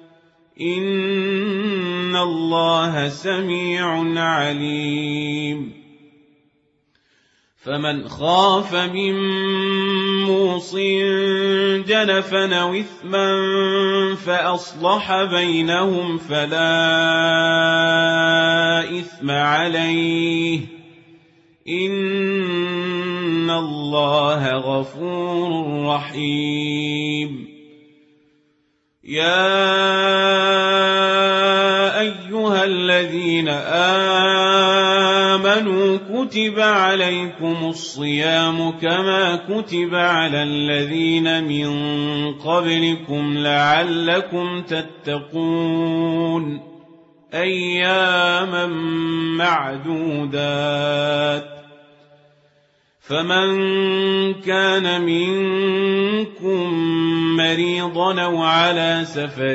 إن الله سميع عليم. فمن خاف من موص جنفا أو إثما فأصلح بينهم فلا إثم عليه إن الله غفور رحيم. يا أيها الذين آمنوا كتب عليكم الصيام كما كتب على الذين من قبلكم لعلكم تتقون أياما معدودات. فمن كان منكم مريضا أو على سفر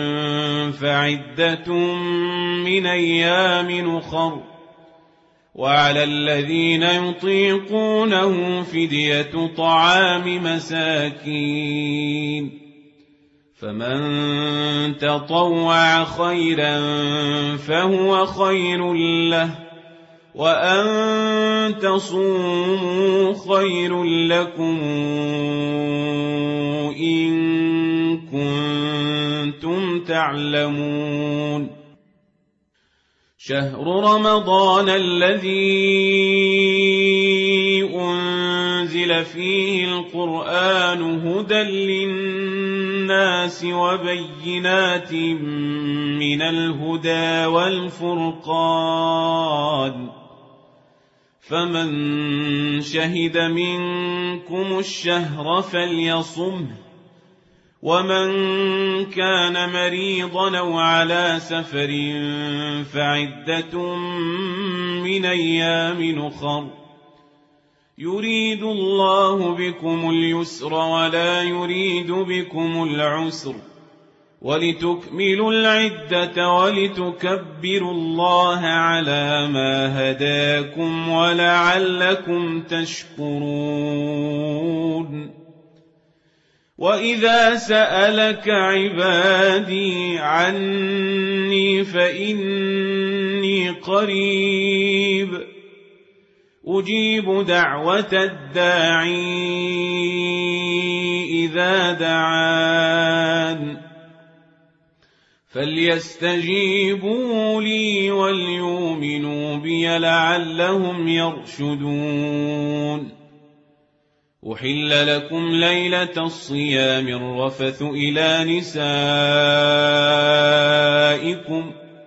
فعدة من أيام أخر وعلى الذين يطيقونه فدية طعام مساكين فمن تطوع خيرا فهو خير له وأن تصوموا خير لكم إن كنتم تعلمون. شهر رمضان الذي أنزل فيه القرآن هدى للناس وبينات من الهدى والفرقان فمن شهد منكم الشهر فليصمه ومن كان مريضا أو على سفر فعدة من أيام أخر يريد الله بكم اليسر ولا يريد بكم العسر ولتكملوا العدة ولتكبروا الله على ما هداكم ولعلكم تشكرون. وإذا سألك عبادي عني فإني قريب أجيب دعوة الداعي إذا دعان فليستجيبوا لي وليؤمنوا بي لعلهم يرشدون. أحل لكم ليلة الصيام الرفث إلى نسائكم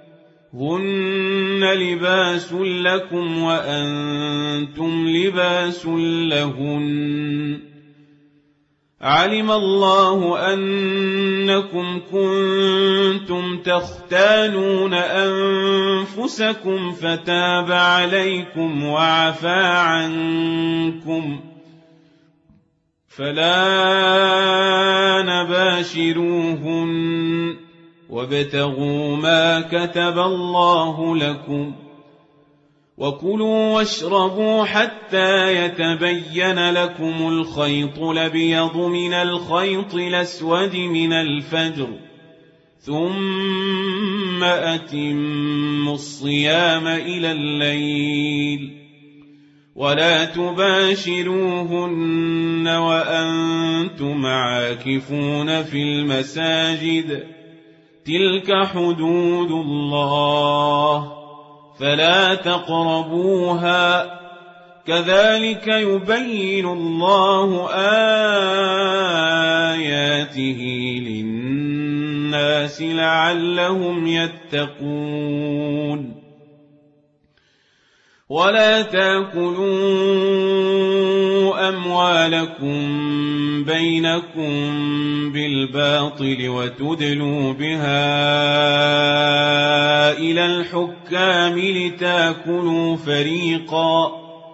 هن لباس لكم وأنتم لباس لهن علم الله أنكم كنتم تختانون أنفسكم فتاب عليكم وعفى عنكم فلا نباشروهن وابتغوا ما كتب الله لكم وكلوا واشربوا حتى يتبين لكم الخيط الأبيض من الخيط الأسود من الفجر ثم أتموا الصيام إلى الليل ولا تباشروهن وأنتم عاكفون في المساجد تلك حدود الله فلا تقربوها كذلك يبين الله آياته للناس لعلهم يتقون. ولا تأكلوا أموالكم بينكم بالباطل وتدلوا بها إلى الحكام لتأكلوا فريقا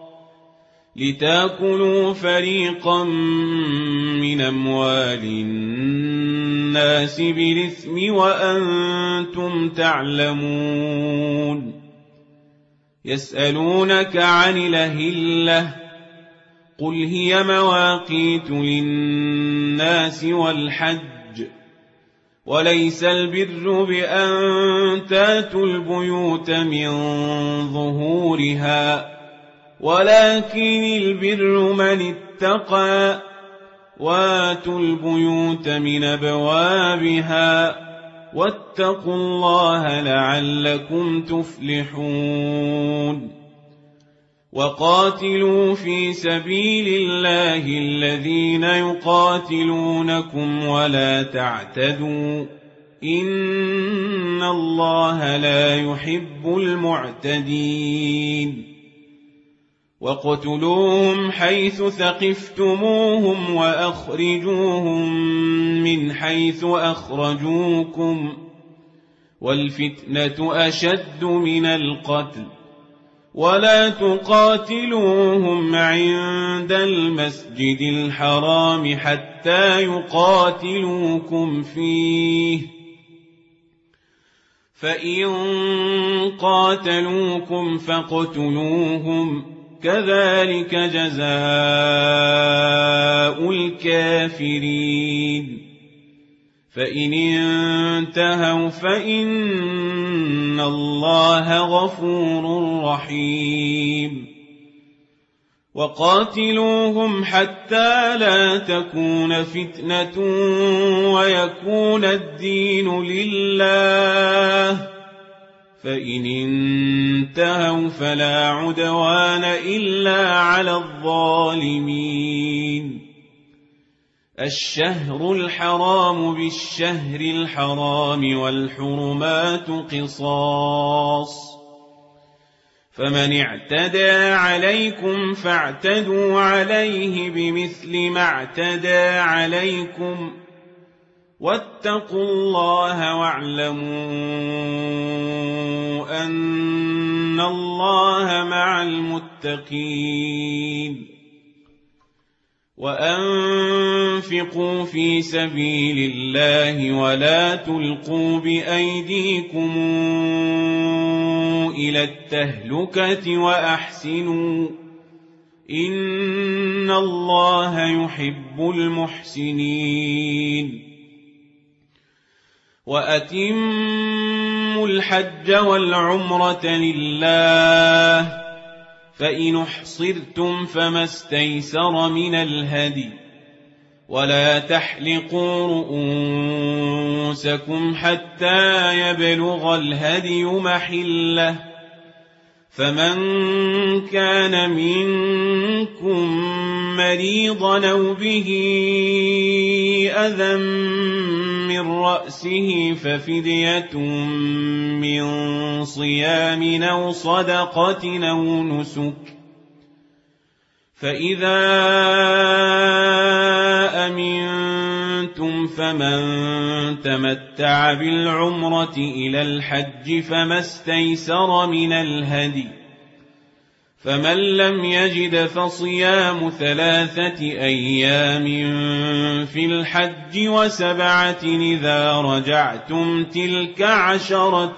لتأكلوا فريقا من أموال الناس بالإثم وأنتم تعلمون. يسألونك عن الأهلة قل هي مواقيت للناس والحج وليس البر بأن تاتوا البيوت من ظهورها ولكن البر من اتقى وآتوا البيوت من أبوابها واتقوا الله لعلكم تفلحون وقاتلوا في سبيل الله الذين يقاتلونكم ولا تعتدوا إن الله لا يحب المعتدين واقتلوهم حيث ثقفتموهم وأخرجوهم من حيث أخرجوكم والفتنة أشد من القتل ولا تقاتلوهم عند المسجد الحرام حتى يقاتلوكم فيه فإن قاتلوكم فاقتلوهم كذلك جزاء الكافرين فإن انتهوا فإن الله غفور رحيم وقاتلوهم حتى لا تكون فتنة ويكون الدين لله فإن انتهوا فلا عدوان إلا على الظالمين الشهر الحرام بالشهر الحرام والحرمات قصاص فمن اعتدى عليكم فاعتدوا عليه بمثل ما اعتدى عليكم واتقوا الله واعلموا أن الله مع المتقين وأنفقوا في سبيل الله ولا تلقوا بأيديكم إلى التهلكة وأحسنوا إن الله يحب المحسنين وأتموا الحج والعمرة لله فإن احصرتم فما استيسر من الهدي ولا تحلقوا رؤوسكم حتى يبلغ الهدي محله فمن كان منكم مريضا أو به أذى من رأسه ففدية من صيام أو صدقة أو نسك فإذا أمنتم فمن تمتع بالعمرة إلى الحج فما استيسر من الهدي فمن لم يجد فصيام ثلاثة أيام في الحج وسبعة إذا رجعتم تلك عشرة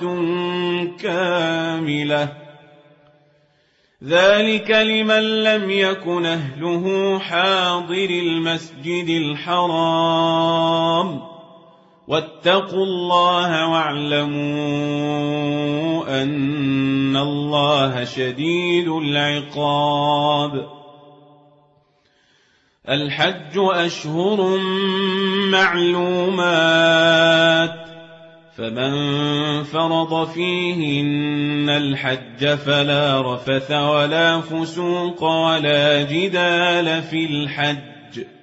كاملة ذلك لمن لم يكن أهله حاضر المسجد الحرام واتقوا الله واعلموا أن الله شديد العقاب الحج أشهر معلومات فمن فرض فيهن الحج فلا رفث ولا فسوق ولا جدال في الحج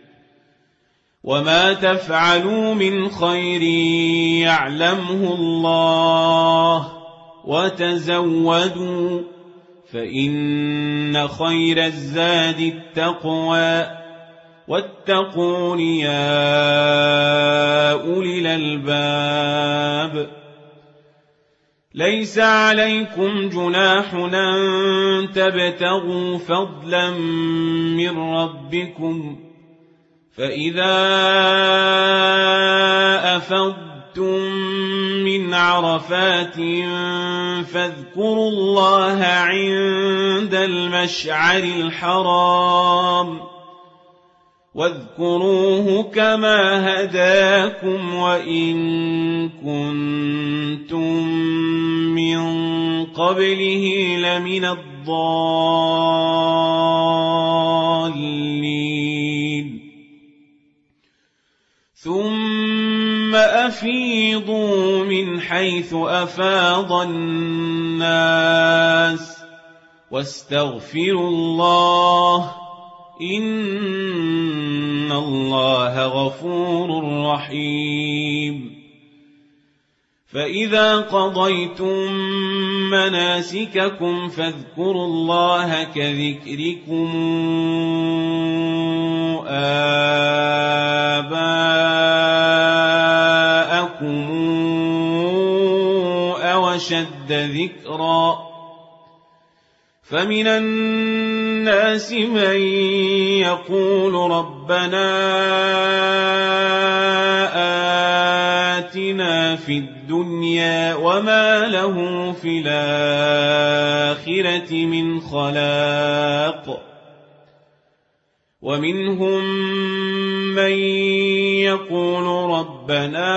وما تفعلوا من خير يعلمه الله وتزودوا فإن خير الزاد التقوى واتقون يا أولي الألباب ليس عليكم جناح أن تبتغوا فضلا من ربكم فإذا أفضتم من عرفات فاذكروا الله عند المشعر الحرام واذكروه كما هداكم وإن كنتم من قبله لمن الضالين الضالين ثم أفيضوا من حيث أفاض الناس واستغفروا الله إن الله غفور رحيم فإذا قضيتم مناسككم فاذكروا الله كذكركم آباءكم أو أشد ذكرا فمن الناس من يقول ربنا آتنا في الدنيا وما له في الآخرة من خلاق ومنهم من يقول ربنا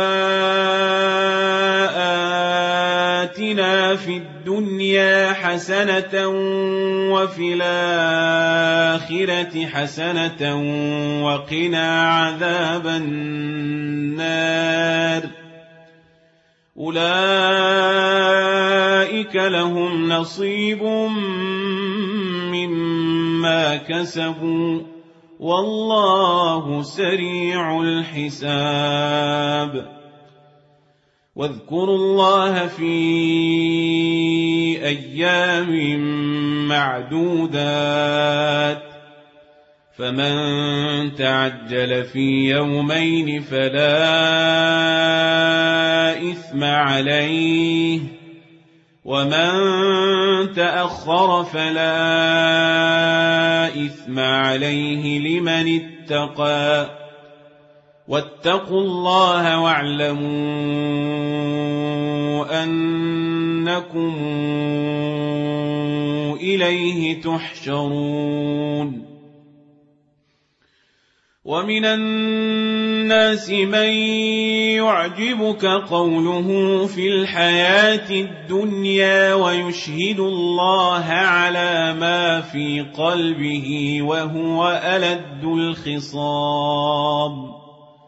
آتنا في الدنيا حسنة وفي الآخرة حسنة وقنا عذاب النار أولئك لهم نصيب مما كسبوا والله سريع الحساب واذكروا الله في أيام معدودات فمن تعجل في يومين فلا إثم عليه ومن تأخر فلا إثم عليه لمن اتقى واتقوا الله واعلموا أنكم إليه تحشرون ومن الناس من يعجبك قوله في الحياة الدنيا ويشهد الله على ما في قلبه وهو ألد الخصام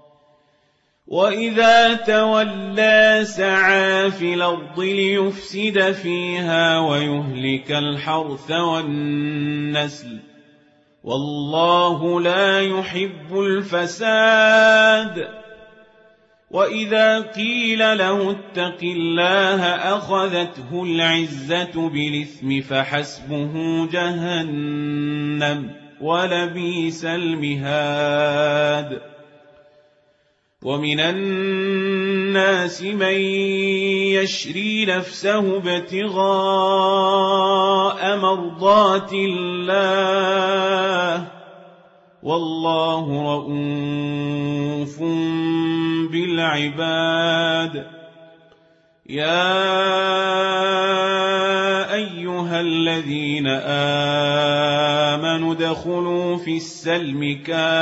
وإذا تولى سعى في الأرض ليفسد فيها ويهلك الحرث والنسل والله لا يحب الفساد وإذا قيل له اتق الله أخذته العزة بالإثم فحسبه جهنم ولبئس المهاد ومن الناس من يشري نفسه ابتغاء مرضات الله والله رؤوف بالعباد يا أيها الذين آمنوا ادخلوا في السلم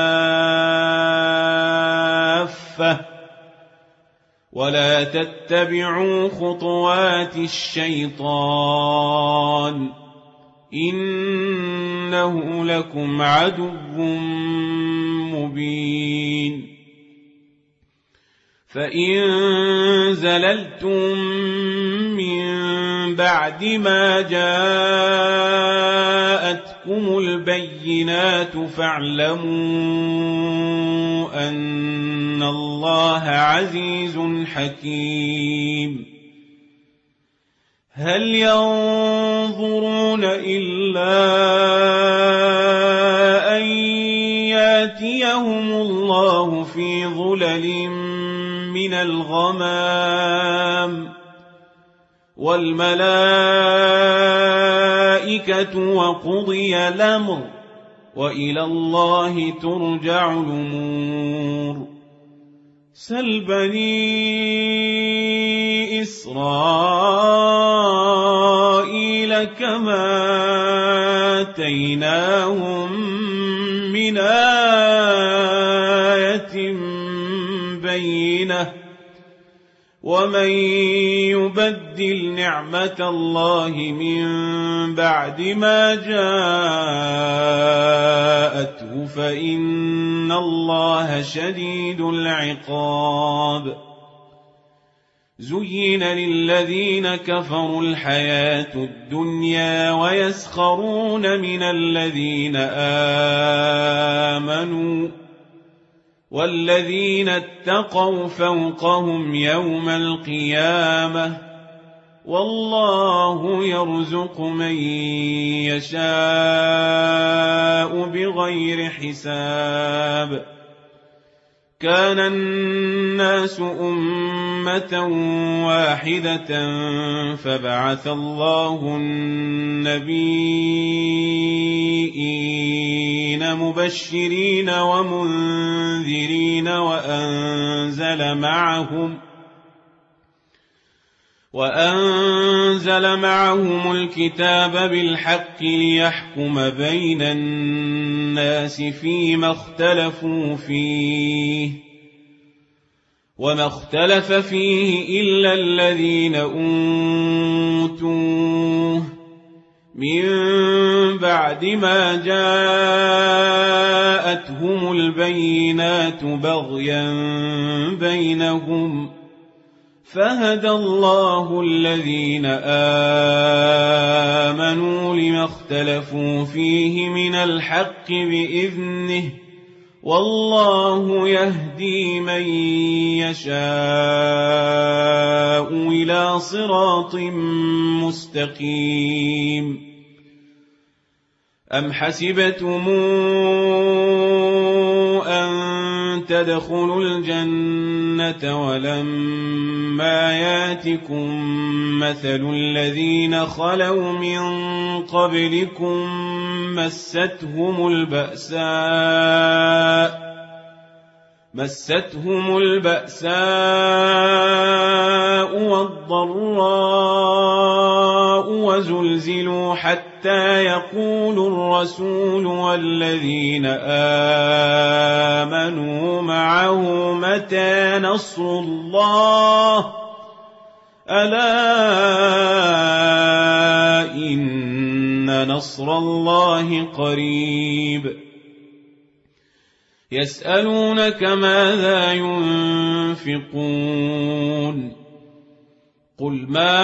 كافة ولا تتبعوا خطوات الشيطان إنه لكم عدو مبين فإن زللتم من بعد ما جاءتكم البينات فاعلموا أن الله عزيز حكيم هل ينظرون إلا أن ياتيهم الله في ظلل من الغمام والملائكة وقضي الأمر وإلى الله ترجع الأمور سل بني إسرائيل كما آتيناهم من آية بينة ومن يبدل نعمة الله من بعد ما جاءته فإن الله شديد العقاب. زين للذين كفروا الحياة الدنيا ويسخرون من الذين آمنوا والذين اتقوا فوقهم يوم القيامة والله يرزق من يشاء بغير حساب. كان الناس أمة واحدة فبعث الله النبيين مبشرين ومنذرين وأنزل معهم وأنزل معهم الكتاب بالحق ليحكم بين الناس فيما اختلفوا فيه وما اختلف فيه إلا الذين أوتوه من بعد ما جاءتهم البينات بغيا بينهم فهدى الله الذين آمنوا لما اختلفوا فيه من الحق بإذنه والله يهدي من يشاء إلى صراط مستقيم. أم حسبتم أن تدخلوا الجنة ولما ياتكم مثل الذين خلوا من قبلكم مستهم البأساء مستهم البأساء والضراء وزلزلوا حتى يقول الرسول والذين آمنوا معه متى نصر الله ألا إن نصر الله قريب. يسألونك ماذا ينفقون قل ما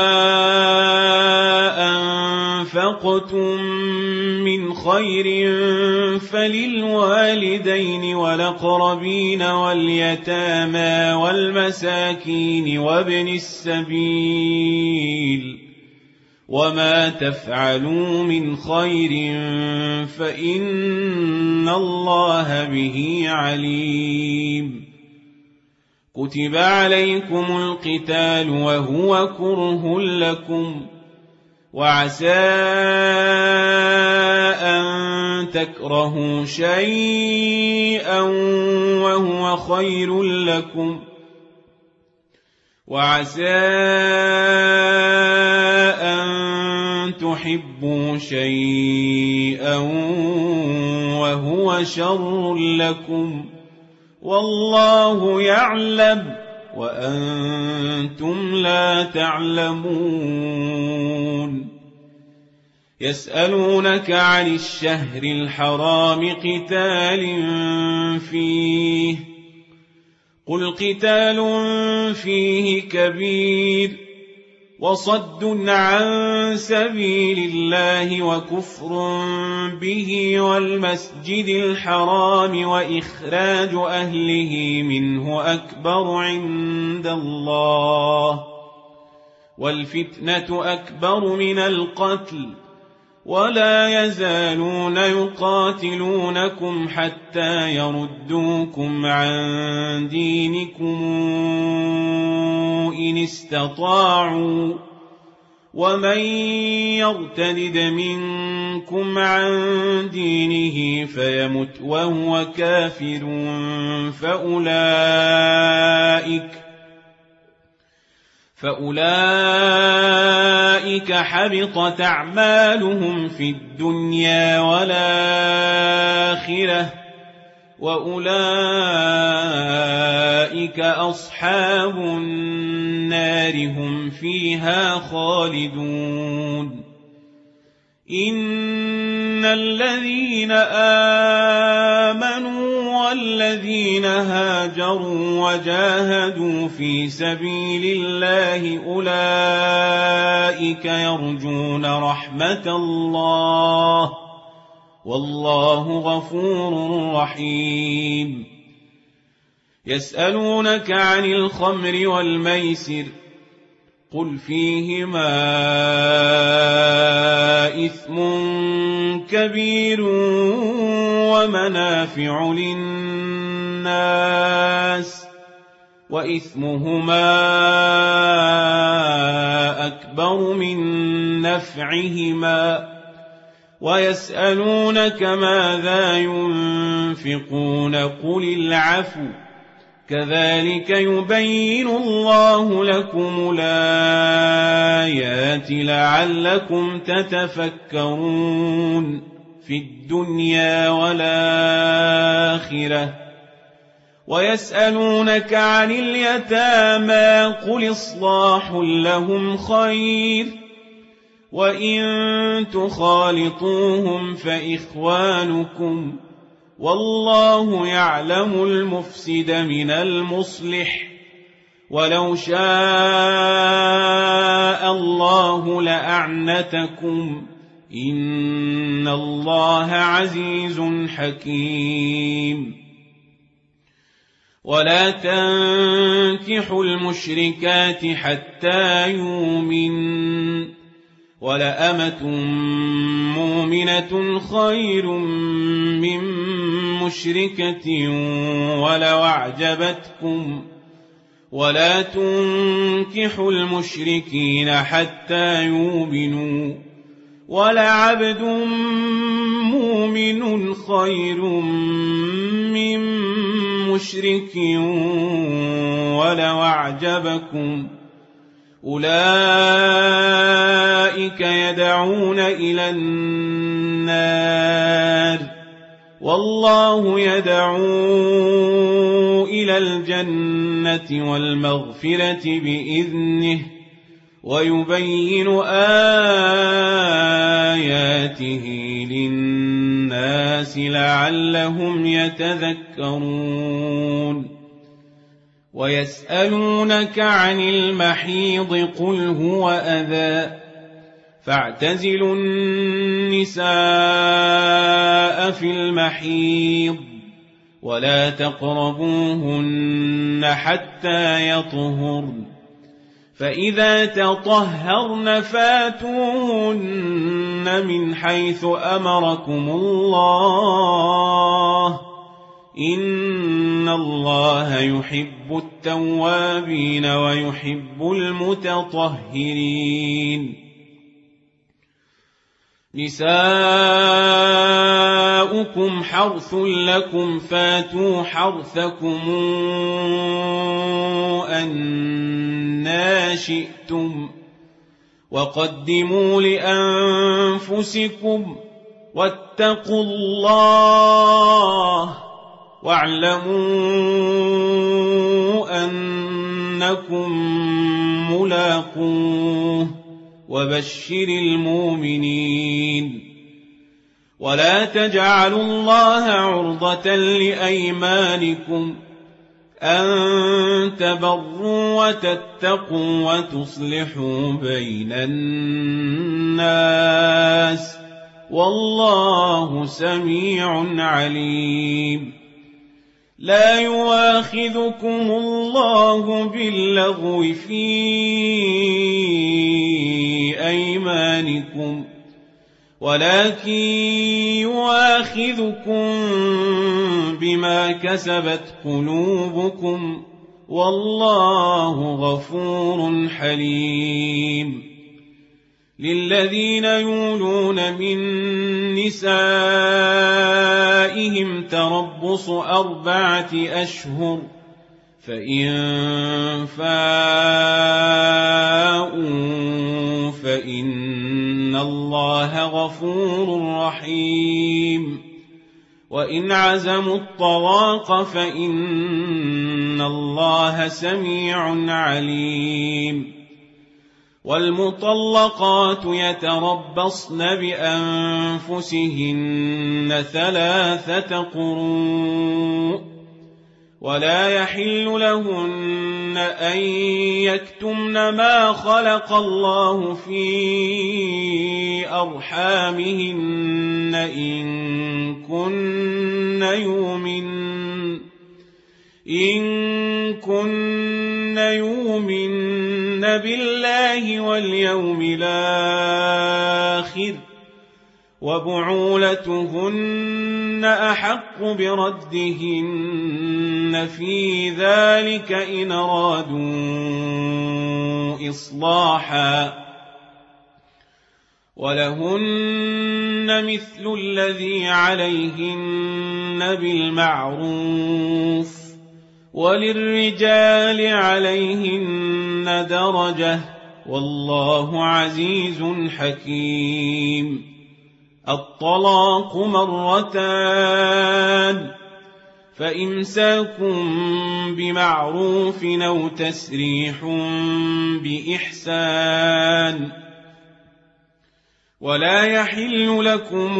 أنفقتم من خير فللوالدين والأقربين واليتامى والمساكين وابن السبيل وما تفعلوا من خير فإن الله به عليم. كتب عليكم القتال وهو كره لكم وعسى أن تكرهوا شيئا وهو خير لكم وعسى أن تحبوا شيئا وهو شر لكم والله يعلم وأنتم لا تعلمون. يسألونك عن الشهر الحرام قتال فيه قل قتال فيه كبير وصد عن سبيل الله وكفر به والمسجد الحرام وإخراج أهله منه أكبر عند الله والفتنة أكبر من القتل ولا يزالون يقاتلونكم حتى يردوكم عن دينكم إن استطاعوا ومن يرتد منكم عن دينه فيمت وهو كافر فأولئك فأولئك حبطت أعمالهم في الدنيا والآخرة وأولئك أولئك أصحاب النار هم فيها خالدون إن الذين آمنوا والذين هاجروا وجاهدوا في سبيل الله أولئك يرجون رحمة الله والله غفور رحيم يسألونك عن الخمر والميسر قل فيهما إثم كبير ومنافع للناس وإثمهما أكبر من نفعهما ويسألونك ماذا ينفقون قل العفو كذلك يبين الله لكم الآيات لعلكم تتفكرون في الدنيا والآخرة ويسألونك عن اليتامى قل إصلاح لهم خير وإن تخالطوهم فإخوانكم والله يعلم المفسد من المصلح ولو شاء الله لأعنتكم إن الله عزيز حكيم ولا تنكحوا المشركات حتى يؤمنوا ولأمة مؤمنة خير من مشركة ولو أعجبتكم ولا تنكحوا المشركين حتى يؤمنوا ولعبد مؤمن خير من مشرك ولو أعجبكم أولئك يدعون إلى النار والله يدعو إلى الجنة والمغفرة بإذنه ويبين آياته للناس لعلهم يتذكرون ويسألونك عن المحيض قل هو أذى فاعتزلوا النساء في المحيض ولا تقربوهن حتى يطهرن فإذا تطهرن فاتوهن من حيث أمركم الله إن الله يحب التوابين ويحب المتطهرين نساؤكم حرث لكم فاتوا حرثكم أنى شئتم وقدموا لأنفسكم واتقوا الله واعلموا أنكم ملاقوه وبشر المؤمنين ولا تجعلوا الله عرضة لأيمانكم أن تبروا وتتقوا وتصلحوا بين الناس والله سميع عليم لا يواخذكم الله باللغو في أيمانكم ولكن يواخذكم بما كسبت قلوبكم والله غفور حليم للذين يولون من نسائهم تربص أربعة أشهر فإن فاءوا فإن الله غفور رحيم وإن عزموا الطلاق فإن الله سميع عليم والمطلقات يتربصن بأنفسهن ثلاثة قروء ولا يحل لهن أن يكتمن ما خلق الله في أرحامهن إن كن يؤمن إن كن يؤمن بالله واليوم الآخر وبعولتهن أحق بردهن في ذلك إن أرادوا إصلاحا ولهن مثل الذي عليهن بالمعروف وللرجال عليهن درجة والله عزيز حكيم الطلاق مرتان فإمساكم بمعروف أو تسريح بإحسان ولا يحل لكم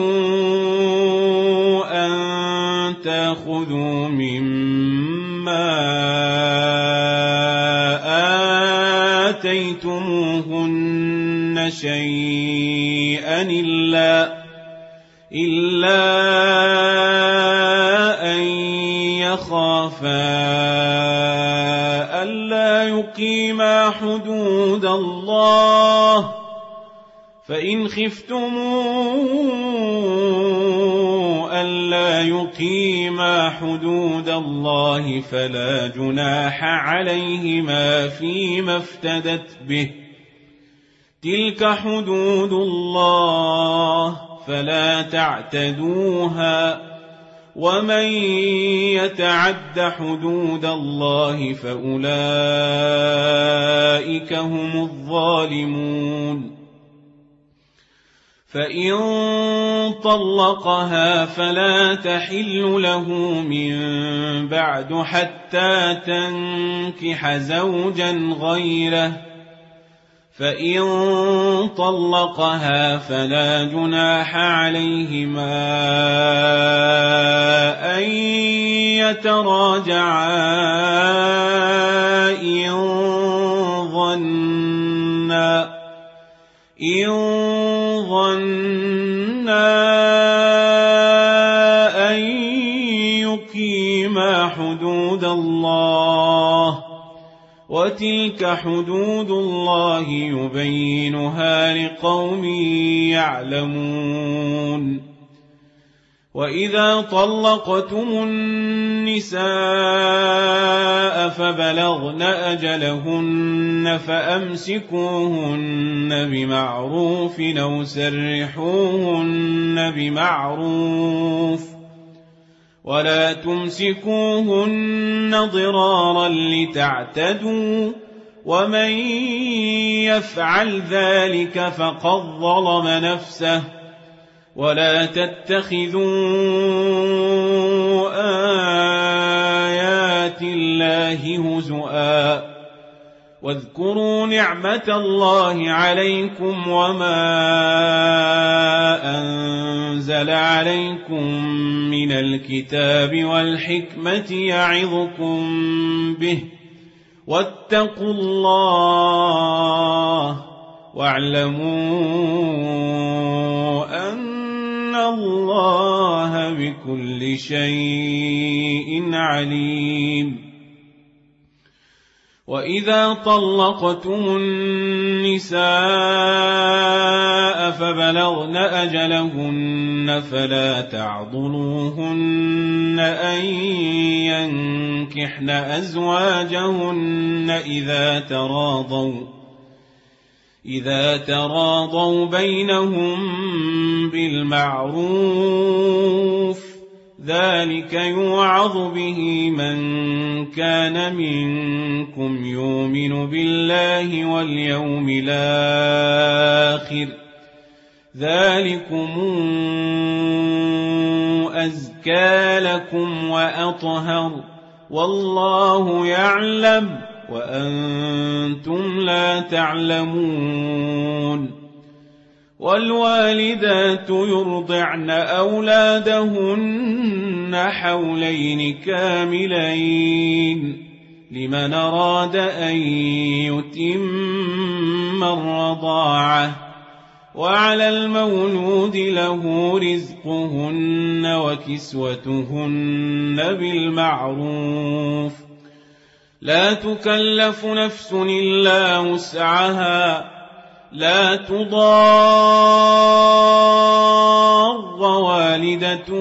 أن تأخذوا مما آتيتموهن شيئا إلا إلا أن يخافا ألا يقيما حدود الله فإن خفتموا ألا يقيما حدود الله فلا جناح عليهما فيما افتدت به تلك حدود الله فلا تعتدوها ومن يتعد حدود الله فأولئك هم الظالمون فإن طلقها فلا تحل له من بعد حتى تنكح زوجا غيره فإن طلقها فلا جناح عليهما أن يتراجعا إن ظنا إن ظنا أن يقيما حدود الله وتلك حدود الله يبينها لقوم يعلمون وإذا طلقتم النساء فبلغن أجلهن فأمسكوهن بمعروف أو سرحوهن بمعروف ولا تمسكوهن ضرارا لتعتدوا ومن يفعل ذلك فقد ظلم نفسه ولا تتخذوا آيات الله هزؤا واذكروا نعمة الله عليكم وما أنزل عليكم من الكتاب والحكمة يعظكم به واتقوا الله واعلموا أن الله بكل شيء عليم وإذا طلقتم النساء فبلغن أجلهن فلا تعضلوهن أن ينكحن أزواجهن إذا تراضوا إذا تراضوا بينهم بالمعروف ذلك يوعظ به من كان منكم يؤمن بالله واليوم الآخر ذلكم أزكى أزكى لكم وأطهر والله يعلم وأنتم لا تعلمون. والوالدات يرضعن أولادهن حولين كاملين لمن أراد أن يتم الرضاعة، وعلى المولود له رزقهن وكسوتهن بالمعروف، لا تكلف نفس إلا وسعها، لا تضار والدة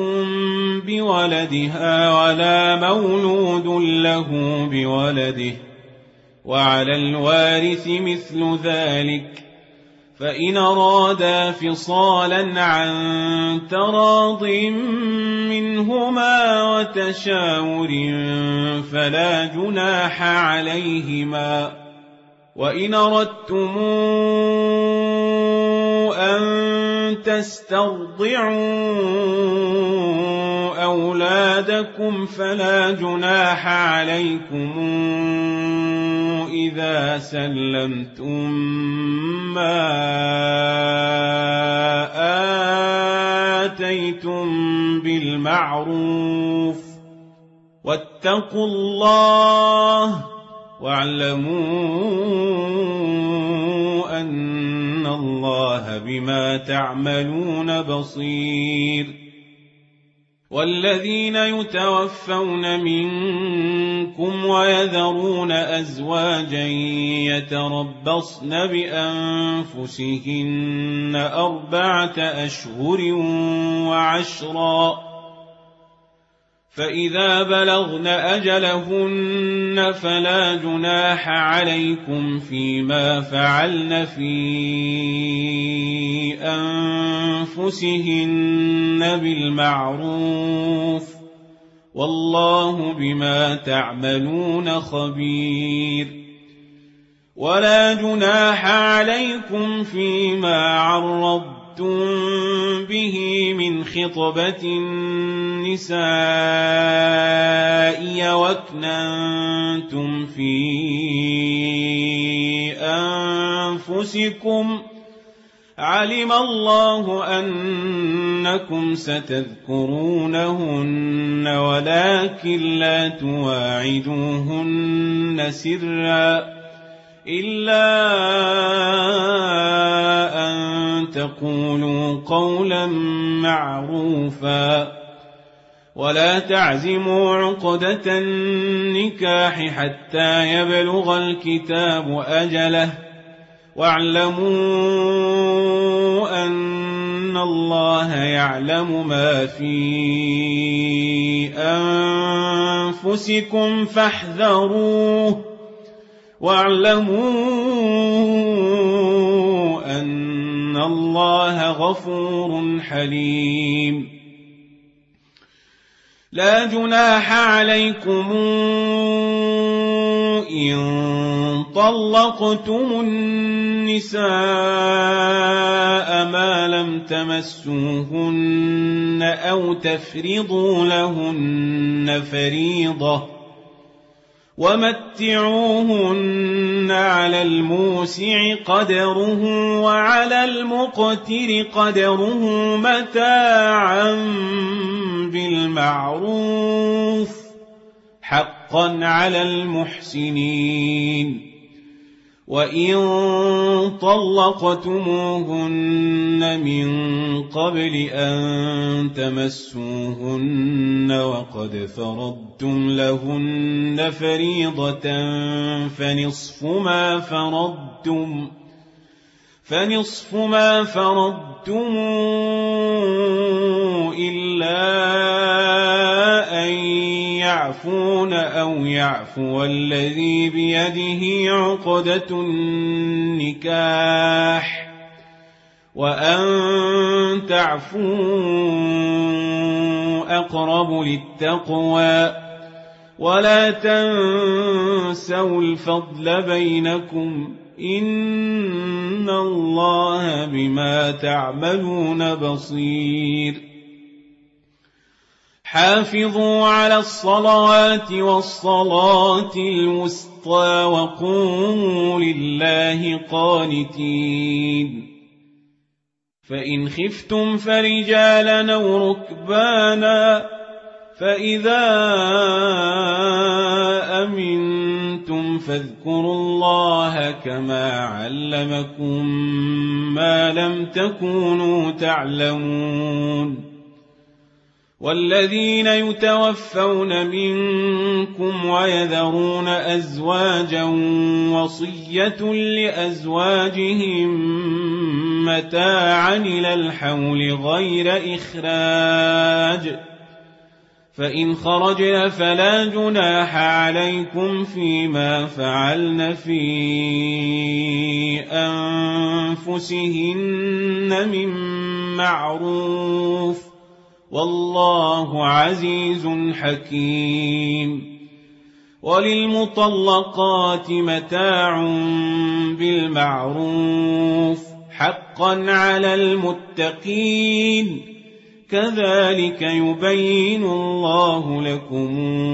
بولدها ولا مولود له بولده، وعلى الوارث مثل ذلك، فإن أرادا فصالا عن تراض منهما وتشاور فلا جناح عليهما. وإن أردتم أن تسترضعوا أولادكم فلا جناح عليكم إذا سلمتم ما آتيتم بالمعروف، واتقوا الله واعلموا أن الله بما تعملون بصير. والذين يتوفون منكم ويذرون أزواجا يتربصن بأنفسهن أربعة أشهر وعشرا، فإذا بلغن أجلهن فلا جناح عليكم فيما فعلن في أنفسهن بالمعروف، والله بما تعملون خبير. ولا جناح عليكم فيما عرضتم به من خطبة النساء وأكننتم في أنفسكم، علم الله أنكم ستذكرونهن ولكن لا تواعدوهن سرا إلا أن تقولوا قولا معروفا، ولا تعزموا عقدة النكاح حتى يبلغ الكتاب أجله، واعلموا أن الله يعلم ما في أنفسكم فاحذروه، واعلموا أن الله غفور حليم. لا جناح عليكم إن طلقتم النساء ما لم تمسوهن أو تفرضوا لهن فريضة، ومتعوهن على الموسع قدره وعلى المقتر قدره متاعا بالمعروف حقا على المحسنين. وإن طلقتموهن من قبل أن تمسوهن وقد فرضتم لهن فريضة فنصف ما فرضتم فنصف ما فرضتم إلا أن يعفون أو يعفو الذي بيده عقدة النكاح، وأن تعفوا أقرب للتقوى، ولا تنسوا الفضل بينكم إن الله بما تعملون بصير. حافظوا على الصلوات والصلاة الوسطى وقوموا لله قانتين فإن خفتم فرجالا أو ركبانا فإذا أمنتم فاذكروا الله كما علمكم ما لم تكونوا تعلمون والذين يتوفون منكم ويذرون أزواجا وصية لأزواجهم متاعا إلى الحول غير إخراج فإن خرجن فلا جناح عليكم فيما فعلن في أنفسهن من معروف والله عزيز حكيم وللمطلقات متاع بالمعروف حقا على المتقين كذلك يبين الله لكم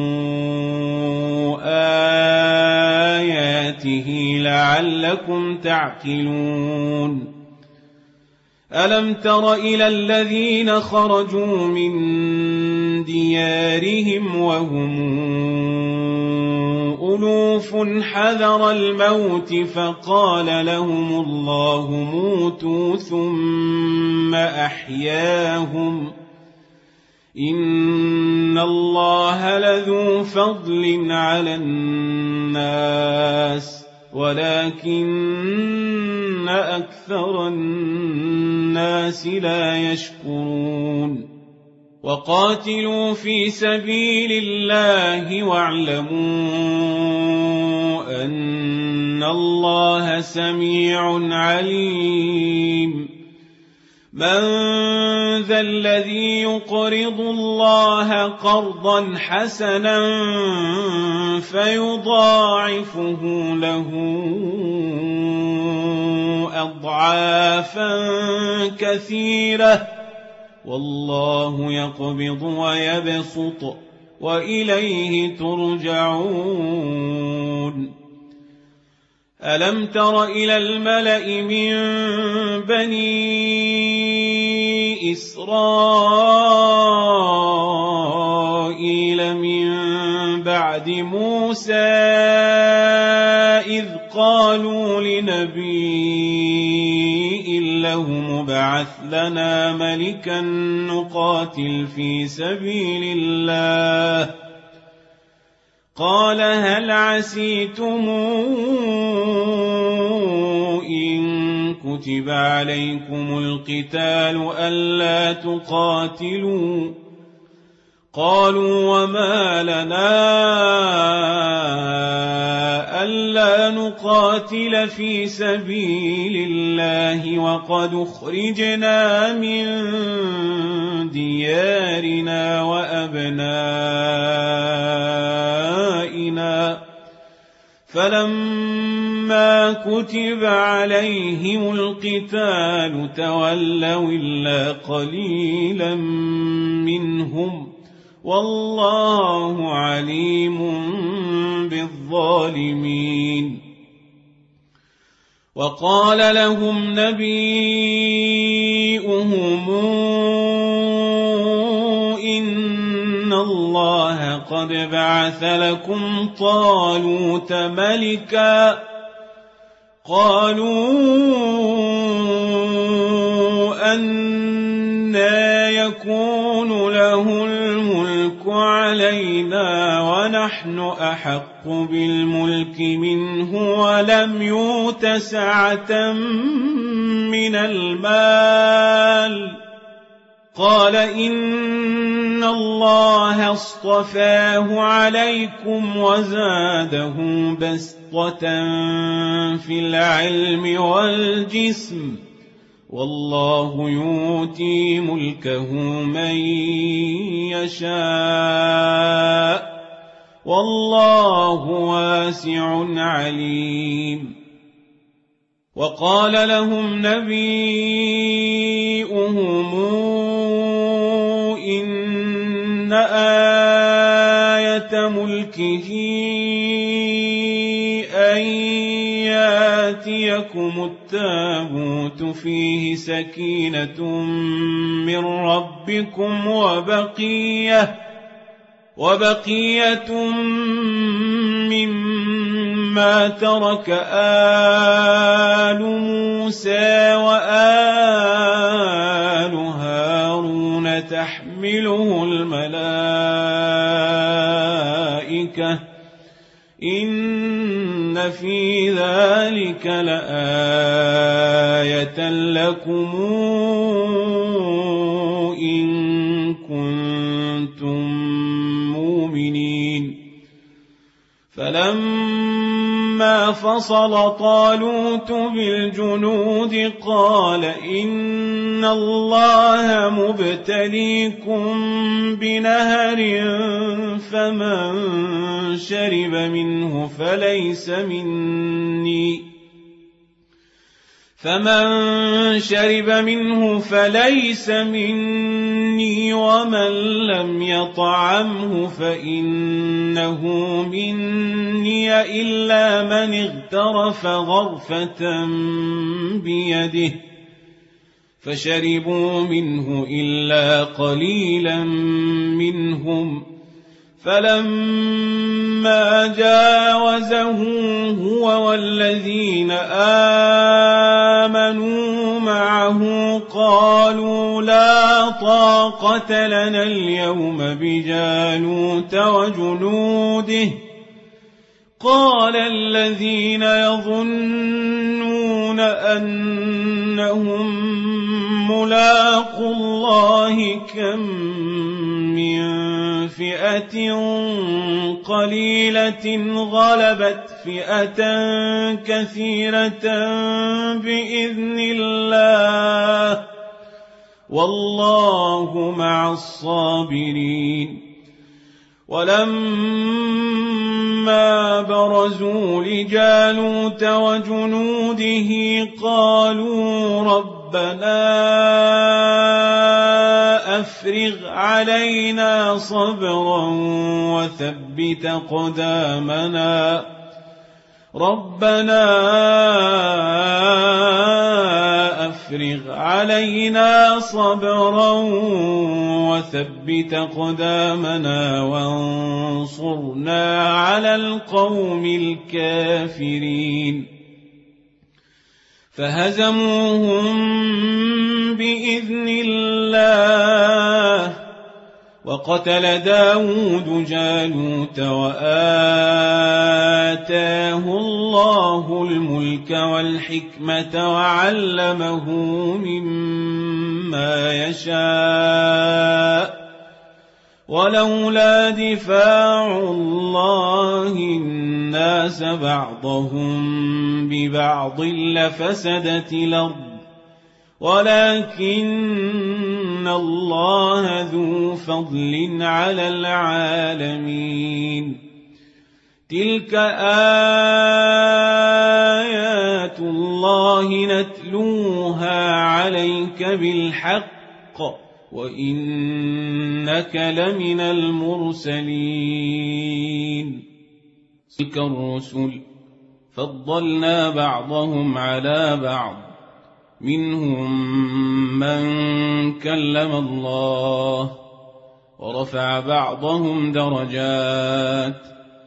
آياته لعلكم تعقلون ألم تر إلى الذين خرجوا من ديارهم وهم ألوف حذر الموت فقال لهم الله موتوا ثم أحياهم إن الله لذو فضل على الناس ولكن أكثر الناس لا يشكرون وقاتلوا في سبيل الله واعلموا أن الله سميع عليم من ذا الذي يقرض الله قرضا حسنا فيضاعفه له أضعافا كثيرة والله يقبض ويبسط وإليه ترجعون ألم تر إلى الملأ من بني إسرائيل من بعد موسى إذ قالوا لنبي له مبعث لنا ملكا نقاتل في سبيل الله قال هل عسيتم إن كتب عليكم القتال ألا تقاتلوا قالوا وما لنا ألا نقاتل في سبيل الله وقد أخرجنا من ديارنا وأبنائنا فلما كتب عليهم القتال تولوا إلا قليلا منهم والله عليم بالظالمين وقال لهم نبيؤهم إن الله قد بعث لكم طالوت ملكا قالوا أنى يكون له الملك علينا ونحن أحق بالملك منه ولم يؤت سعة من المال قال إن الله اصطفاه عليكم وزاده بسطة في العلم والجسم والله يؤتي ملكه من يشاء والله واسع عليم وقال لهم نبيؤهم إن آية ملكه أن يأتيكم التابوت فيه سكينة من ربكم وبقية وبقية مما ترك آل موسى وآل هارون تحمله الملائكة إن في ذلك لآية لكم إن كنتم مؤمنين. فلما فصل طالوت بالجنود قال إن الله مبتليكم بنهر فمن شرب منه فليس مني فمن شرب منه فليس مني ومن لم يطعمه فإنه مني إلا من اغترف غرفة بيده فشربوا منه إلا قليلا منهم. فلما جاوزه هو والذين آمنوا معه قالوا لا طاقة لنا اليوم بجالوت وجنوده. قال الذين يظنون أنهم ملاقو الله كم من فئة قليلة غلبت فئة كثيرة بإذن الله والله مع الصابرين. ولما برزوا لجالوت وجنوده قالوا ربنا أفرغ علينا صبرا وثبت قدامنا ربنا أفرغ علينا صبرا وثبت قدامنا وانصرنا على القوم الكافرين. فهزموهم بإذن الله وقتل داود جالوت وآتاه الله الملك والحكمة وعلمه مما يشاء ولولا دفاع الله الناس بعضهم ببعض لفسدت الأرض ولكن الله ذو فضل على العالمين. تلك آيات الله نتلوها عليك بالحق وإنك لمن المرسلين. تلك الرسل فضلنا بعضهم على بعض منهم من كلم الله ورفع بعضهم درجات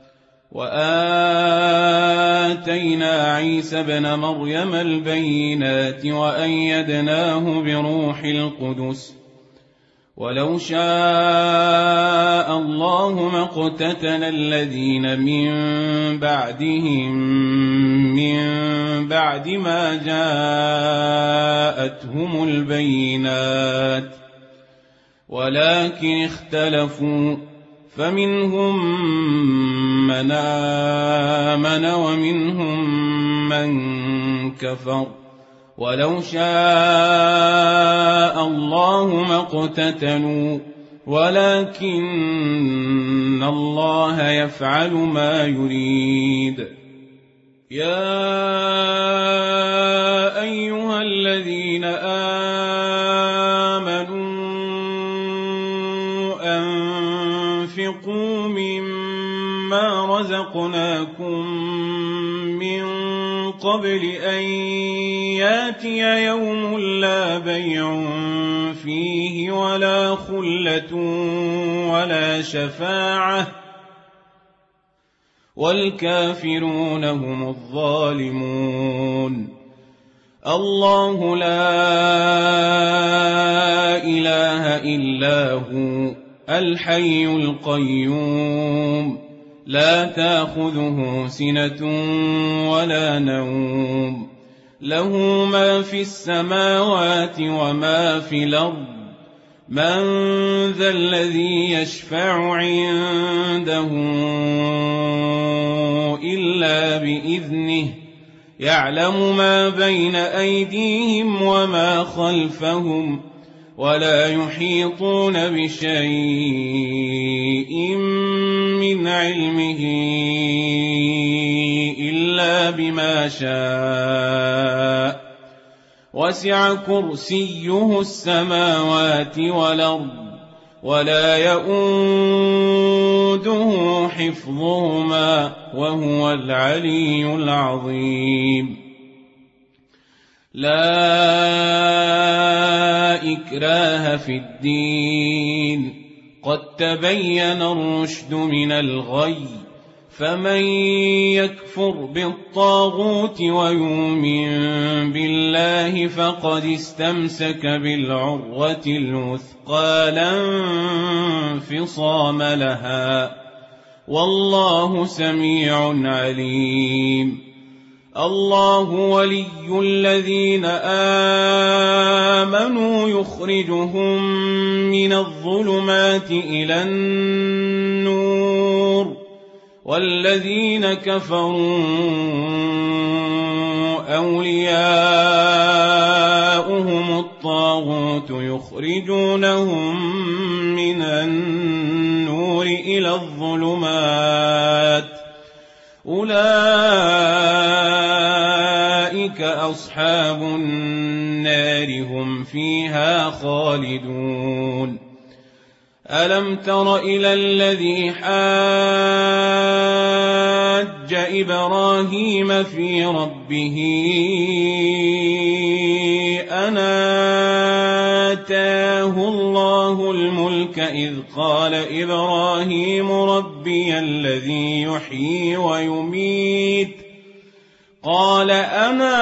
وآتينا عيسى ابن مريم البينات وأيدناه بروح القدس ولو شاء الله ما اقتتل الذين من بعدهم من بعد ما جاءتهم البينات ولكن اختلفوا فمنهم من آمن ومنهم من كفر ولو شاء الله ما اقتتلوا ولكن الله يفعل ما يريد. يا أيها الذين آمنوا من قبل أن ياتي يوم لا بيع فيه ولا خلة ولا شفاعة والكافرون هم الظالمون. الله لا إله إلا هو الحي القيوم لا تأخذه سنة ولا نوم له ما في السماوات وما في الأرض من ذا الذي يشفع عنده إلا بإذنه يعلم ما بين أيديهم وما خلفهم ولا يحيطون بشيء من علمه إلا بما شاء وسع كرسيه السماوات والأرض ولا يؤوده حفظهما وهو العلي العظيم. لا إكراه في الدين قد تبين الرشد من الغي فمن يكفر بالطاغوت ويؤمن بالله فقد استمسك بالعروة الوثقى لا انفصام لها والله سميع عليم. الله ولي الذين آمنوا يخرجهم من الظلمات إلى النور والذين كفروا أولياؤهم الطاغوت يخرجونهم من النور إلى الظلمات أولئك أصحاب النار هم فيها خالدون. ألم تر إلى الذي حاج إبراهيم في ربه أن آتاه الله الملك إذ قال إبراهيم ربي الذي يحيي ويميت قال أنا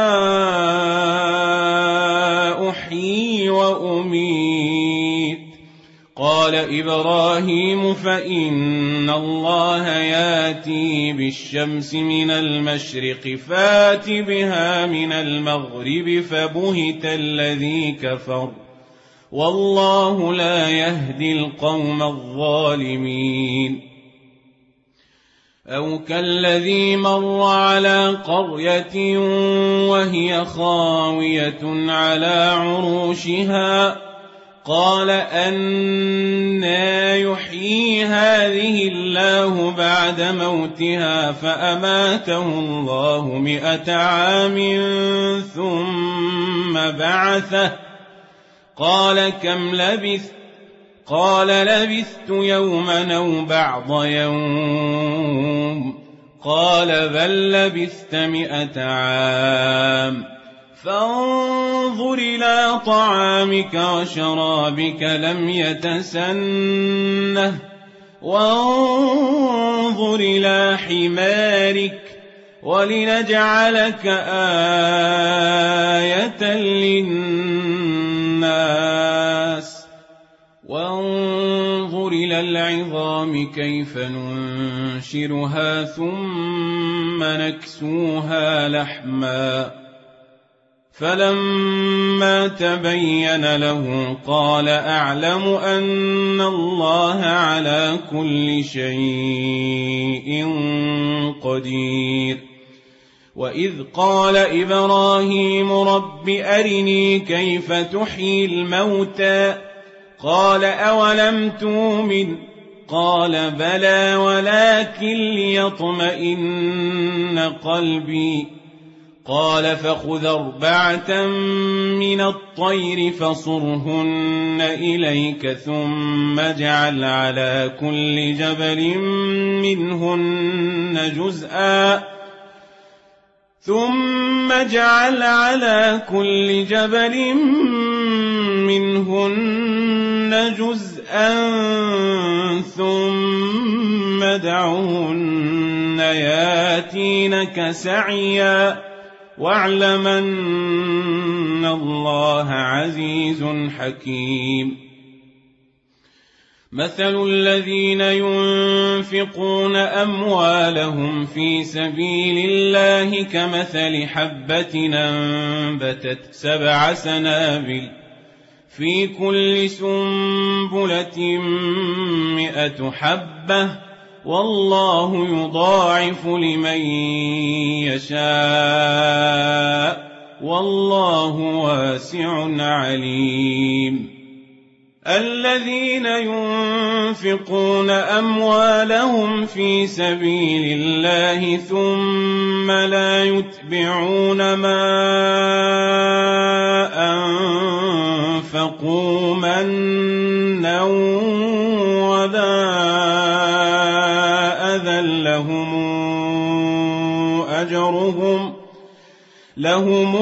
أحيي وأميت قال إبراهيم فإن الله ياتي بالشمس من المشرق فات بها من المغرب فبهت الذي كفر والله لا يهدي القوم الظالمين. أو كالذي مر على قرية وهي خاوية على عروشها قال أنى يحيي هذه الله بعد موتها فأماته الله مئة عام ثم بعثه قال كم لبثت قال لبثت يوما أو بعض يوم قال بل لبثت مئة عام فانظر إلى طعامك وشرابك لم يتسنه وانظر إلى حمارك ولنجعلك آية للناس وانظر إلى العظام كيف ننشرها ثم نكسوها لحما فلما تبين له قال أعلم أن الله على كل شيء قدير. وإذ قال إبراهيم رب أرني كيف تحيي الموتى قال أولم تؤمن قال بلى ولكن ليطمئن قلبي قال فخذ أربعة من الطير فصرهن إليك ثم اجعل على كل جبل منهن جزءا ثم اجعل على كل جبل منهن جزءا ثم ادعهن ياتينك سعيا واعلم أن الله عزيز حكيم مثل الذين ينفقون أموالهم في سبيل الله كمثل حبة أنبتت سبع سنابل في كل سنبلة مئة حبة والله يضاعف لمن يشاء والله واسع عليم الذين ينفقون أموالهم في سبيل الله ثم لا يتبعون ما أنفقوا منا ولا أذى لهم أجرهم لهم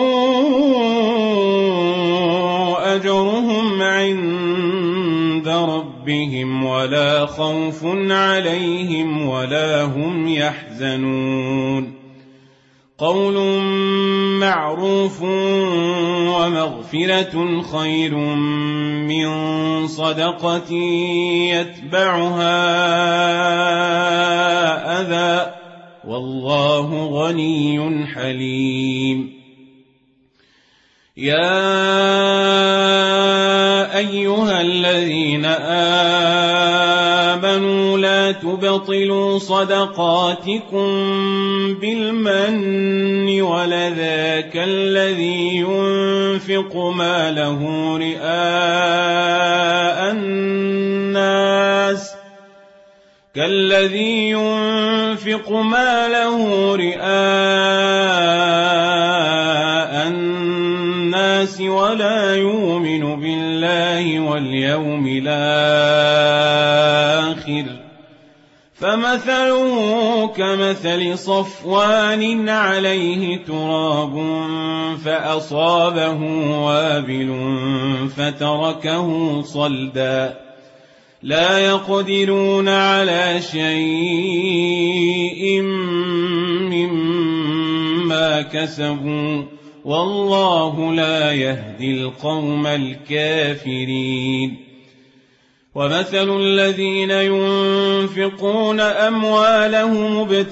أجرهم عند ربهم ولا خوف عليهم ولا هم يحزنون قول معروف ومغفرة خير من صدقة يتبعها أذى والله غني حليم يا أيها الذين آمنوا لا تبطلوا صدقاتكم بالمن ولذا كالذي ينفق ماله رئاء الناس كالذي ينفق ماله رئاء الناس ولا يؤمن بالله واليوم الآخر فمثله كمثل صفوان عليه تراب فأصابه وابل فتركه صلدا لا يقدرون على شيء مما كسبوا والله لا يهدي القوم الكافرين ومثل الذين ينفقون أموالهم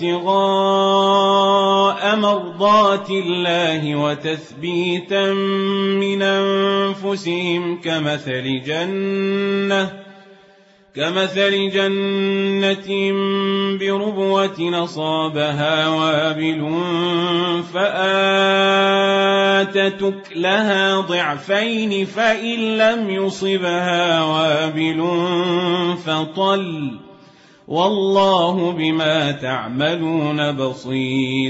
ابتغاء مرضات الله وتثبيتا من أنفسهم كمثل جنة كمثل جنة بربوة أصابها وابل فآتت أكلها ضعفين فإن لم يصبها وابل فطل والله بما تعملون بصير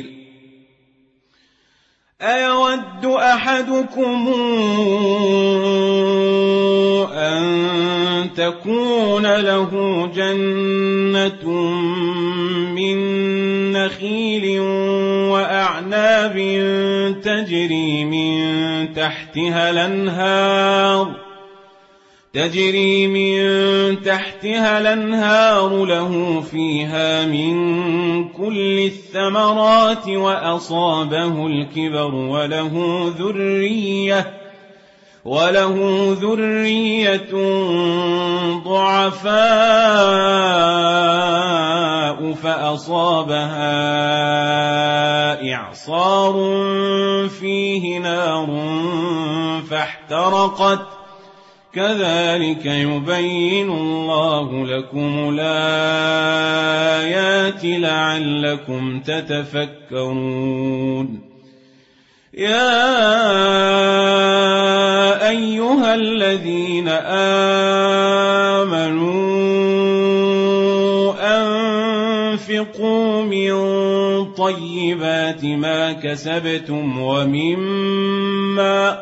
أيود أحدكم أن تكون له جنة من نخيل وأعناب تجري من تحتها الأنهار تجري من تحتها الأنهار له فيها من كل الثمرات وأصابه الكبر وله ذرية وله ذرية ضعفاء فأصابها إعصار فيه نار فاحترقت كذلك يبين الله لكم الآيات لعلكم تتفكرون يا أيها الذين آمنوا أنفقوا من طيبات ما كسبتم ومما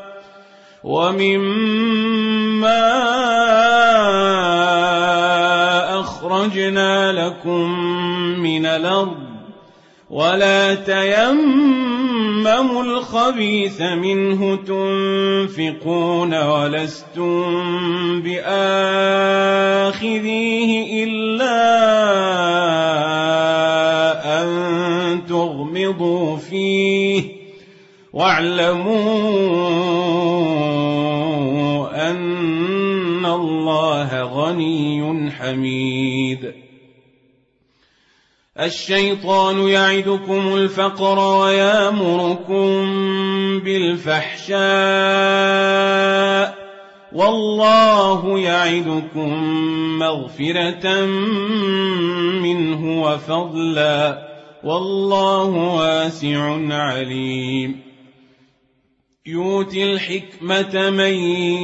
ومما أخرجنا لكم من الأرض ولا تيمموا الخبيث منه تنفقون ولستم بآخذيه إلا أن تغمضوا فيه واعلموا أن الله غني حميد. الشيطان يعدكم الفقر ويأمركم بالفحشاء والله يعدكم مغفرة منه وفضلا والله واسع عليم. يؤتي الحكمة من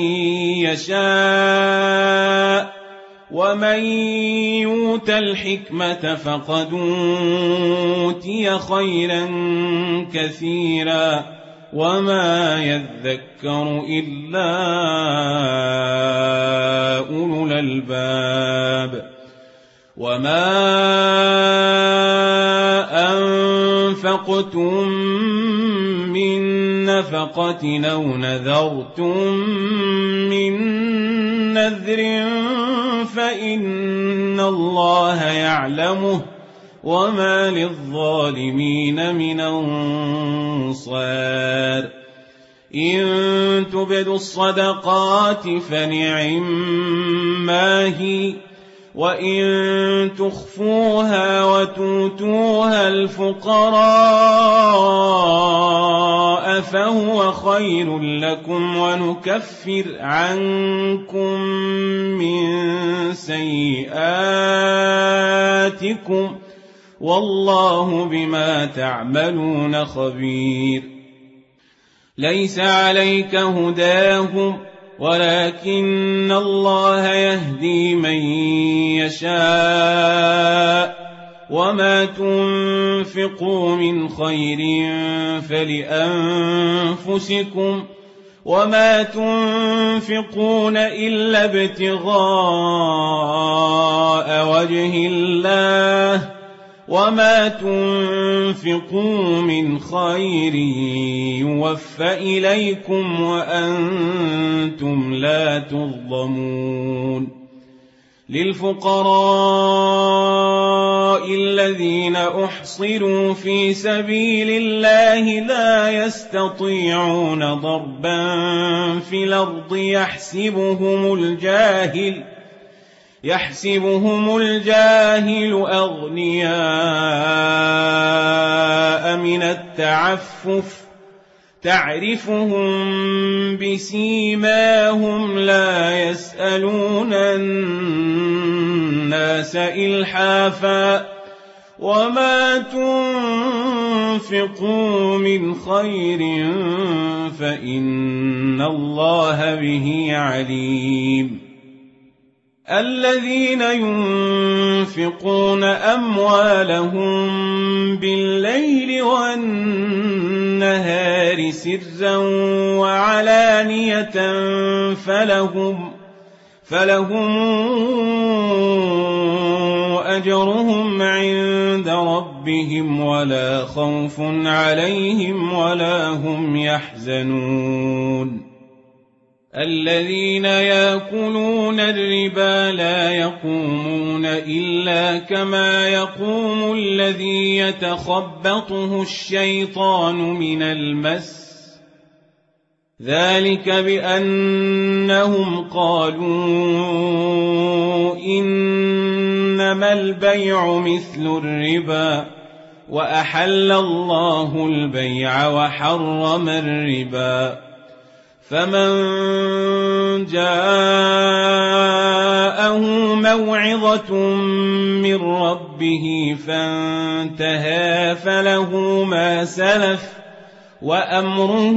يشاء ومن يؤت الحكمة فقد أوتي خيرا كثيرا وما يذكر إلا أولو الألباب. وما أنفقتم من نفقة أو نذرتم من نذر فإن الله يعلمه وما للظالمين من أنصار. إن تبدوا الصدقات فنعما هي وإن تخفوها وتؤتوها الفقراء فهو خير لكم ونكفر عنكم من سيئاتكم والله بما تعملون خبير. ليس عليك هداهم ولكن الله يهدي من يشاء وما تنفقوا من خير فلأنفسكم وما تنفقون إلا ابتغاء وجه الله وما تنفقوا من خير يوفى إليكم وأنتم لا تظلمون. للفقراء الذين أحصروا في سبيل الله لا يستطيعون ضربا في الأرض يحسبهم الجاهل يحسبهم الجاهل أغنياء من التعفف تعرفهم بسيماهم لا يسألون الناس إلحافا وما تنفقوا من خير فإن الله به عليم. الذين ينفقون أموالهم بالليل والنهار سرا وعلانية فلهم فلهم أجرهم عند ربهم ولا خوف عليهم ولا هم يحزنون. الذين يأكلون الربا لا يقومون إلا كما يقوم الذي يتخبطه الشيطان من المس ذلك بأنهم قالوا إنما البيع مثل الربا وأحل الله البيع وحرم الربا. فمن جاءه موعظة من ربه فانتهى فله ما سلف وأمره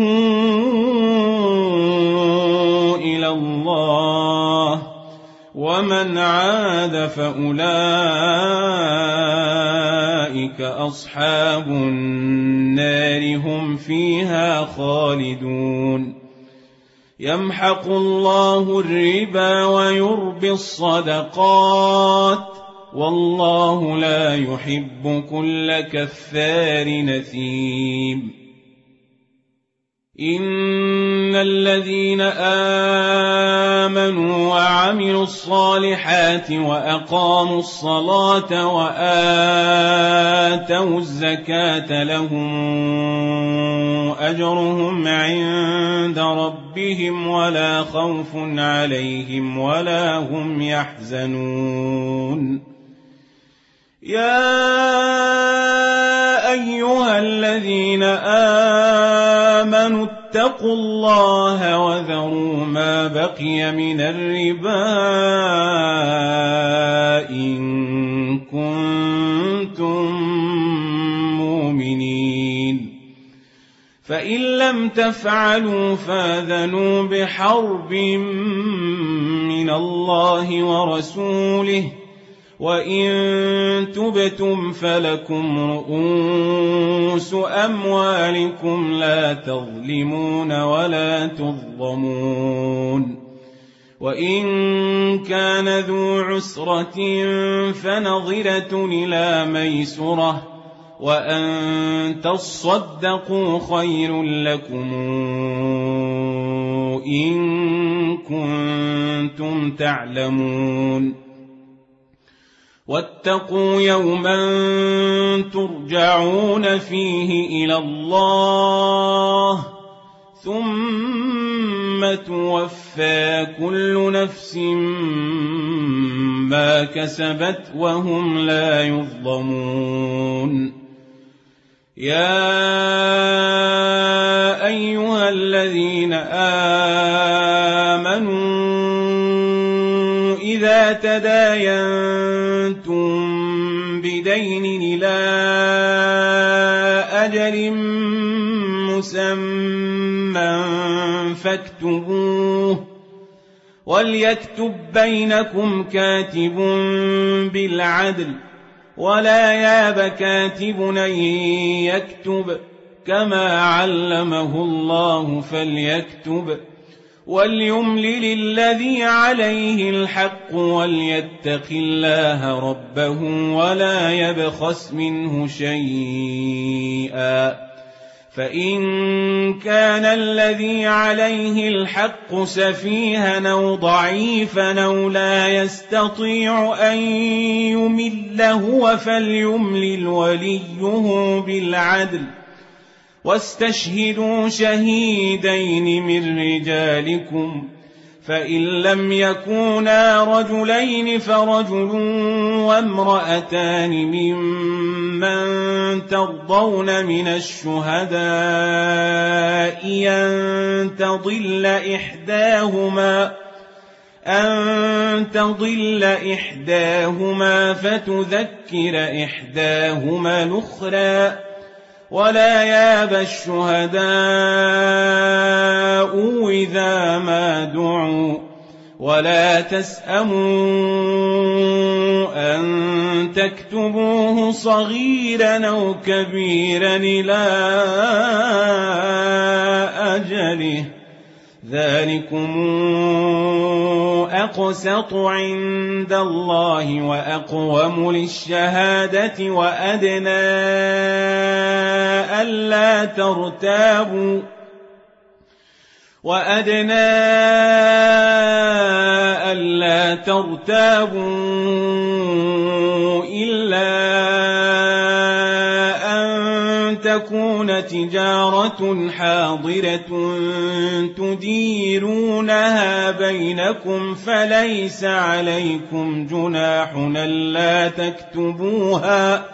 إلى الله ومن عاد فأولئك أولئك أصحاب النار هم فيها خالدون يمحق الله الربا ويربي الصدقات والله لا يحب كل كفار نثيم إن الذين آمنوا وعملوا الصالحات وأقاموا الصلاة وآتوا الزكاة لهم أجرهم عند ربهم ولا خوف عليهم ولا هم يحزنون يا أيها الذين آمنوا اتقوا الله وذروا ما بقي من الربا إن كنتم مؤمنين فإن لم تفعلوا فاذنوا بحرب من الله ورسوله وإن تبتم فلكم رؤوس أموالكم لا تظلمون ولا تظلمون وإن كان ذو عسرة فنظرة إلى ميسرة وأن تصدقوا خير لكم إن كنتم تعلمون واتقوا يوما ترجعون فيه إلى الله ثم توفى كل نفس ما كسبت وهم لا يظلمون يا أيها الذين آمنوا إذا تداينتم بدين إلى أجل مسمى فاكتبوه وليكتب بينكم كاتب بالعدل ولا ياب كاتب أن يكتب كما علمه الله فليكتب وليملل الذي عليه الحق وليتق الله ربه ولا يبخس منه شيئا فإن كان الذي عليه الحق سفيها أو ضعيفا أو لا يستطيع أن يمل هو فليملل وليه بالعدل واستشهدوا شهيدين من رجالكم فإن لم يكونا رجلين فرجل وامرأتان ممن ترضون من الشهداء أن تضل إحداهما أن تضل إحداهما فتذكر إحداهما الأخرى ولا ياب الشهداء إذا ما دعوا ولا تسأموا أن تكتبوه صغيرا أو كبيرا إلى أجله ذلكم أقسط عند الله وأقوم للشهادة وأدنى ألا ترتابوا وأدنى ألا ترتابوا إلا أن تكون تجارة حاضرة تديرونها بينكم فليس عليكم جناح ألا تكتبوها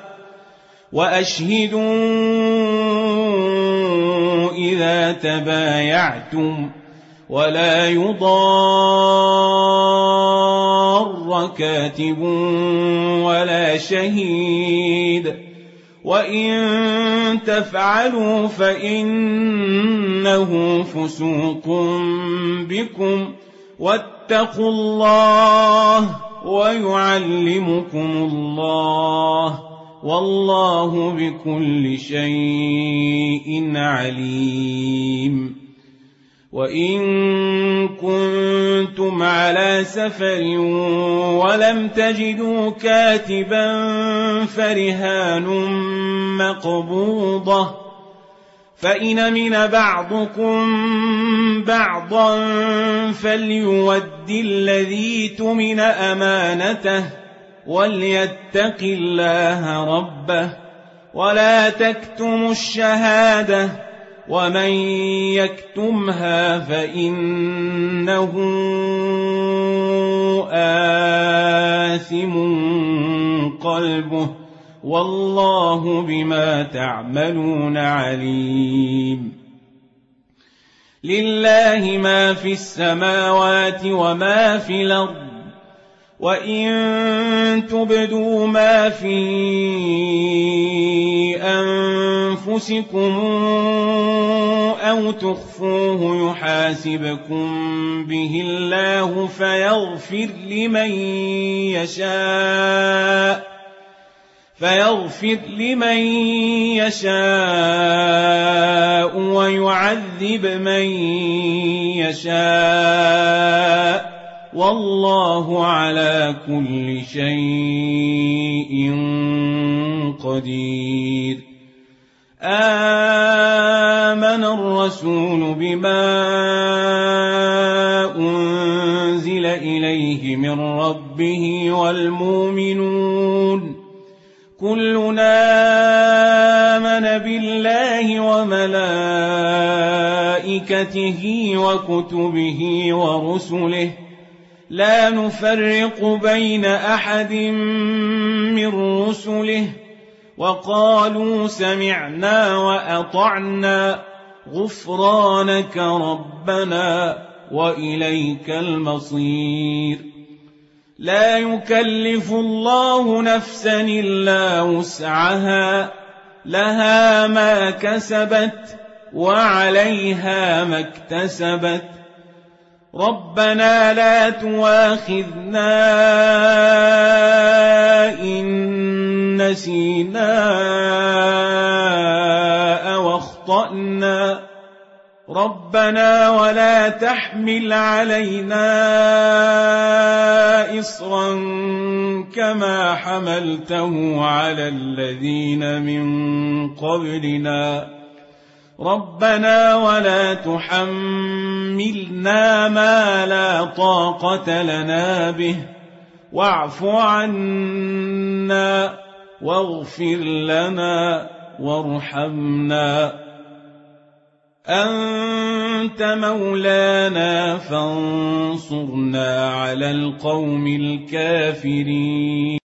وأشهدوا إذا تبايعتم ولا يضار كاتب ولا شهيد وإن تفعلوا فإنه فسوق بكم واتقوا الله ويعلمكم الله والله بكل شيء عليم. وإن كنتم على سفر ولم تجدوا كاتبا فرهان مقبوضة، فإن من بعضكم بعضا فليود الذي اؤتمن أمانته وليتق الله ربه ولا تكتموا الشهادة، ومن يكتمها فإنه آثم قلبه والله بما تعملون عليم. لله ما في السماوات وما في الأرض، وإن تبدوا ما في أنفسكم أو تخفوه يحاسبكم به الله فيغفر لمن يشاء فيغفر لمن يشاء ويعذب من يشاء، والله على كل شيء قدير. آمن الرسول بما أنزل إليه من ربه والمؤمنون كلنا آمن بالله وملائكته وكتبه ورسله لا نفرق بين أحد من رسله وقالوا سمعنا وأطعنا غفرانك ربنا وإليك المصير. لا يكلف الله نفسا إلا وسعها، لها ما كسبت وعليها ما اكتسبت. ربنا لا تؤاخذنا إن نسينا أو أخطأنا، ربنا ولا تحمل علينا إصرا كما حملته على الذين من قبلنا، ربنا ولا تحملنا ما لا طاقة لنا به واعف عنا واغفر لنا وارحمنا، أنت مولانا فانصرنا على القوم الكافرين.